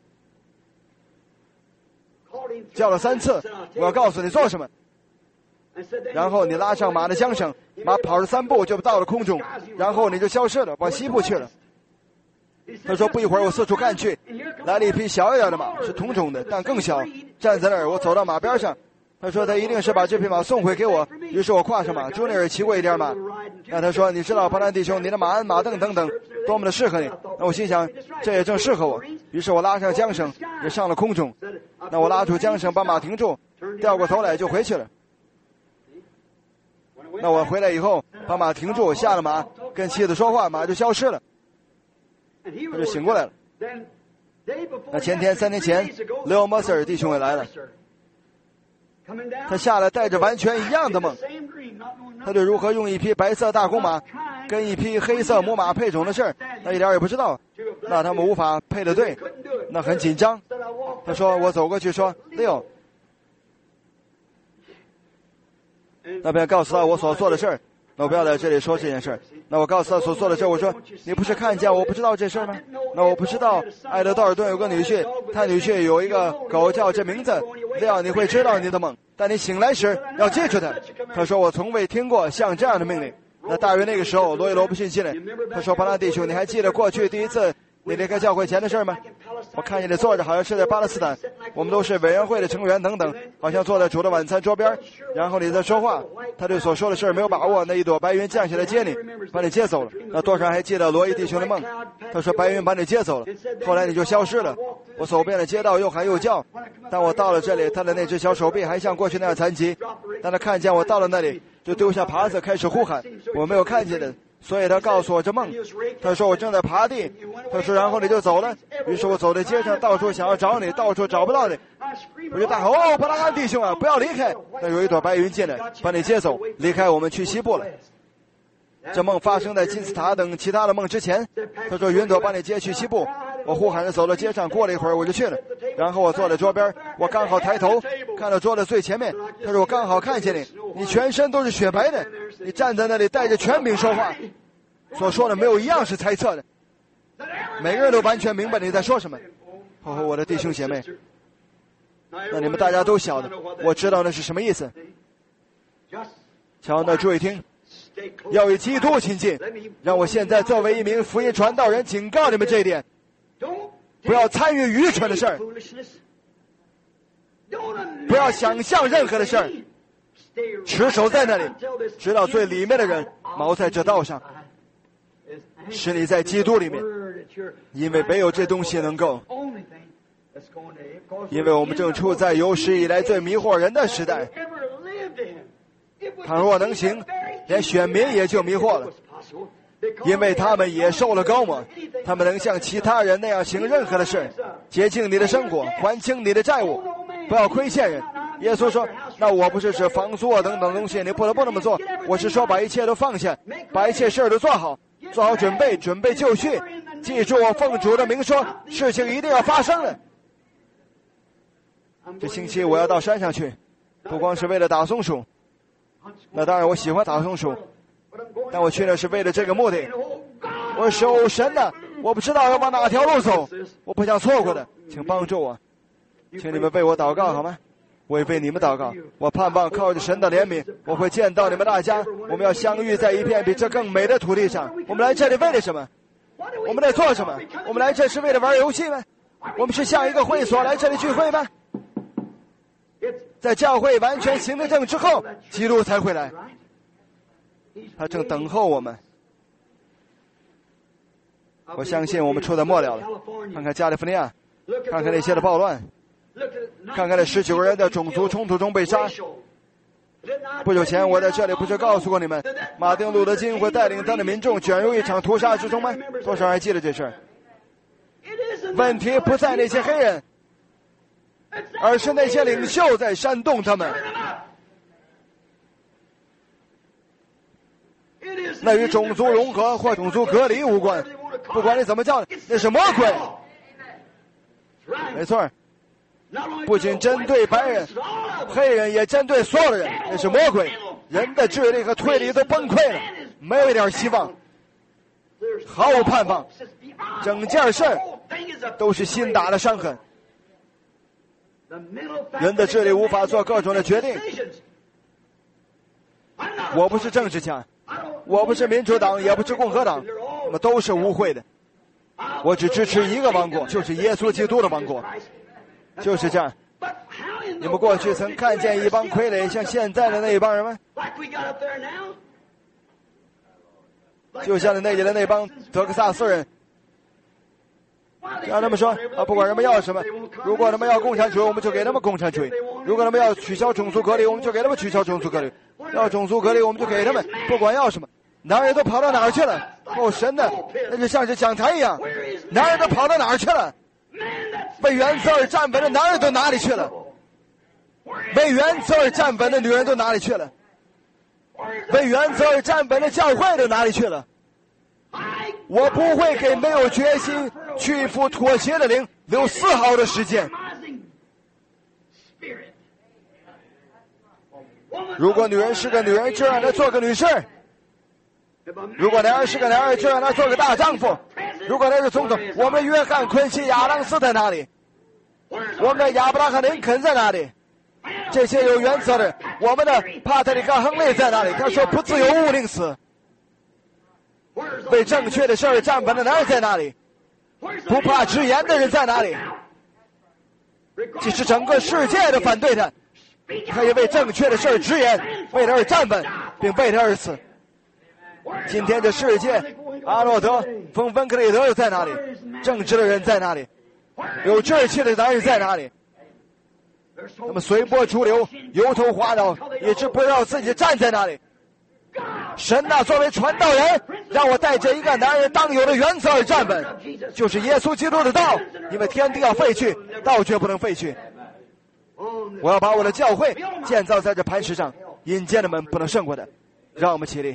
叫了三次，我要告诉你做什么。然后你拉上马的缰绳，马跑了三步就到了空中，然后你就消失了，往西部去了。 他说不一会儿我四处看去，来了一匹小一点的马，是同种的，但更小，站在那儿。我走到马边上，他说他一定是把这匹马送回给我。于是我跨上马，朱尼尔骑过一点马。那他说你知道巴兰弟兄，你的马鞍马镫等等多么的适合你。那我心想这也正适合我，于是我拉上缰绳，也上了空中。那我拉住缰绳把马停住，掉过头来就回去了。那我回来以后把马停住，下了马，跟妻子说话，马就消失了，他就醒过来了。那前天三天前雷欧莫塞尔弟兄也来了，他下来带着完全一样的梦，他对如何用一匹白色大公马跟一匹黑色母马配种的事儿，他一点也不知道。那他们无法配得对，那很紧张。他说我走过去说六，那边告诉他我所做的事儿。那我不要在这里说这件事儿。那我告诉他所做的事儿，我说你不是看见我不知道这事儿吗？那我不知道艾德道尔顿有个女婿，他女婿有一个狗叫这名字，这样你会知道你的梦，但你醒来时要记住它。他说我从未听过像这样的命令。那大约那个时候罗伊罗不信心了，他说巴拉弟兄，你还记得过去第一次你离开教会前的事吗？我看见你坐着好像是在巴勒斯坦，我们都是委员会的成员等等，好像坐在主的晚餐桌边，然后你在说话，他对所说的事没有把握，那一朵白云降下来接你，把你接走了。那多少人还记得罗伊弟兄的梦？他说白云把你接走了，后来你就消失了。我走遍了街道，又喊又叫，当我到了这里，他的那只小手臂还像过去那样残疾，当他看见我到了那里，就丢下耙子开始呼喊，我没有看见的，所以他告诉我这梦。他说我正在爬地，他说然后你就走了。于是我走在街上，到处想要找你，到处找不到你，我就大喊哦巴拉干弟兄啊，不要离开。那有一朵白云进来把你接走，离开我们去西部了。这梦发生在金字塔等其他的梦之前。他说云朵把你接去西部，我呼喊着走到街上，过了一会儿我就去了。然后我坐在桌边，我刚好抬头看到桌子最前面，他说我刚好看见你，你全身都是雪白的，你站在那里带着权柄说话，所说的没有一样是猜测的，每个人都完全明白你在说什么。哦，我的弟兄姐妹，那你们大家都晓得，我知道那是什么意思。瞧，那注意听，要与基督亲近。让我现在作为一名福音传道人警告你们这一点，不要参与愚蠢的事儿，不要想象任何的事儿，持守在那里，直到最里面的人锚在这道上，使你在基督里面，因为没有这东西能够，因为我们正处在有史以来最迷惑人的时代。倘若能行，连选民也就迷惑了，因为他们也受了高抹，他们能像其他人那样行任何的事，洁净你的生活，还清你的债务，不要亏欠人。耶稣说，那我不是指房租啊等等东西你不得不那么做，我是说把一切都放下，把一切事都做好，做好准备，准备就绪，记住我奉主的名说，事情一定要发生的。这星期我要到山上去，不光是为了打松鼠，那当然我喜欢打松鼠，但我去那是为了这个目的。我是哦神呐，我不知道要往哪条路走，我不想错过的，请帮助我，请你们为我祷告好吗？我也为你们祷告。我盼望靠着神的怜悯，我会见到你们大家，我们要相遇在一片比这更美的土地上。我们来这里为了什么？我们在做什么？我们来这是为了玩游戏吗？我们是像一个会所来这里聚会吗？在教会完全行得正之后，基督才会来，他正等候我们。我相信我们处在末了了，看看加利福尼亚，看看那些的暴乱，看看那十九个人的种族冲突中被杀。不久前我在这里不是告诉过你们，马丁路德金会带领他的民众卷入一场屠杀之中吗？多少人还记得这事儿？问题不在那些黑人，而是那些领袖在煽动他们。那与种族融合或种族隔离无关，不管你怎么叫，那是魔鬼。没错，不仅针对白人，黑人也针对所有的人，那是魔鬼。人的智力和推理都崩溃了，没有一点希望，毫无盼望，整件事都是新打的伤痕。人的智力无法做各种的决定。我不是政治家，我不是民主党，也不是共和党，我们都是污秽的。 我只支持一个王国，就是耶稣基督的王国，就是这样。你们过去曾看见一帮傀儡像现在的那一帮人吗？就像那里的那帮德克萨斯人，让他们说啊，不管人们要什么，如果他们要共产主义，我们就给他们共产主义；如果他们要取消种族隔离，我们就给他们取消种族隔离；要种族隔离，我们就给他们，不管要什么。男人都跑到哪儿去了？哦，神的，那就像是讲台一样，男人都跑到哪儿去了？为原则而站稳的男人都哪里去了？为原则而站稳的女人都哪里去了？为原则而站稳的教会都哪里去了？我不会给没有决心屈服妥协的灵留丝毫的时间。如果女人是个女人，就让她做个女士；如果男人是个男人，就让他做个大丈夫。如果他是总统，我们约翰·昆西·亚当斯在哪里？我们的亚伯拉罕·林肯在哪里？这些有原则的，我们的帕特里克·亨利在哪里？他说不自由勿宁死。为正确的事儿站稳的男人在哪里？不怕直言的人在哪里？即使整个世界都反对他，他也为正确的事儿直言，为他而站稳，并为他而死。今天的世界，阿诺德、冯芬克利德又在哪里？正直的人在哪里？有志气的男人在哪里？那么随波逐流，油头滑脑，一直不知道自己站在哪里。神呐，作为传道人，让我带着一个男人当有的原则而站稳，就是耶稣基督的道。因为天地要废去，道绝不能废去。我要把我的教会建造在这磐石上，阴间的门不能胜过的。让我们起立。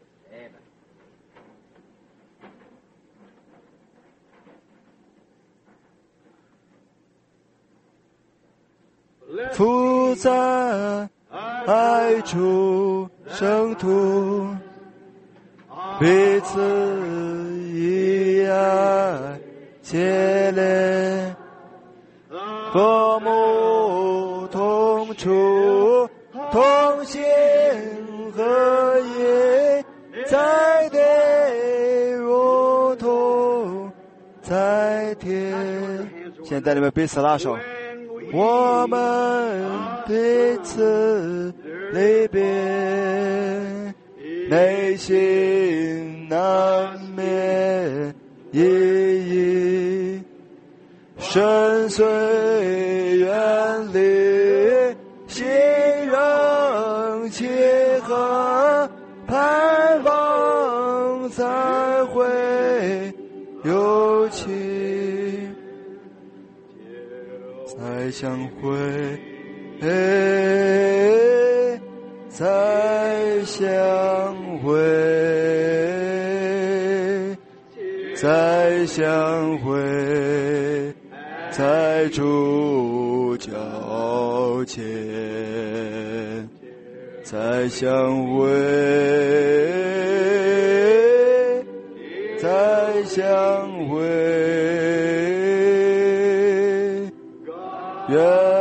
父在爱主圣徒，彼此以爱结连，和睦同处，同心合一，在地如同在天。现在你们彼此拉手。我们彼此离别，内心难免意义，深邃远离，心仍契合，盼望再会有情。再相会，再相会，再相会，在主脚前，再相会，再相会。愿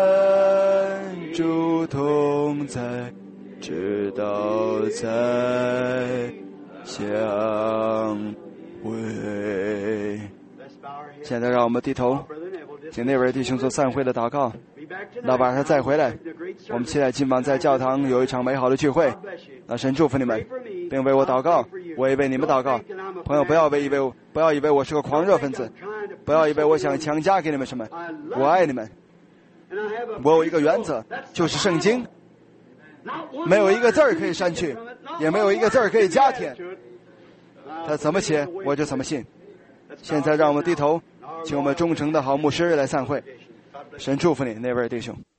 主同在，直到再相会。现在让我们低头，请那位弟兄做散会的祷告。那晚上再回来，我们期待今晚在教堂有一场美好的聚会。那神祝福你们，并为我祷告，我也为你们祷告。朋友，不要以为不要以为我是个狂热分子，不要以为我想强加给你们什么。我爱你们。我有一个原则，就是圣经，没有一个字儿可以删去，也没有一个字儿可以加添。他怎么写，我就怎么信。现在让我们低头，请我们忠诚的好牧师来散会。神祝福你，那位弟兄。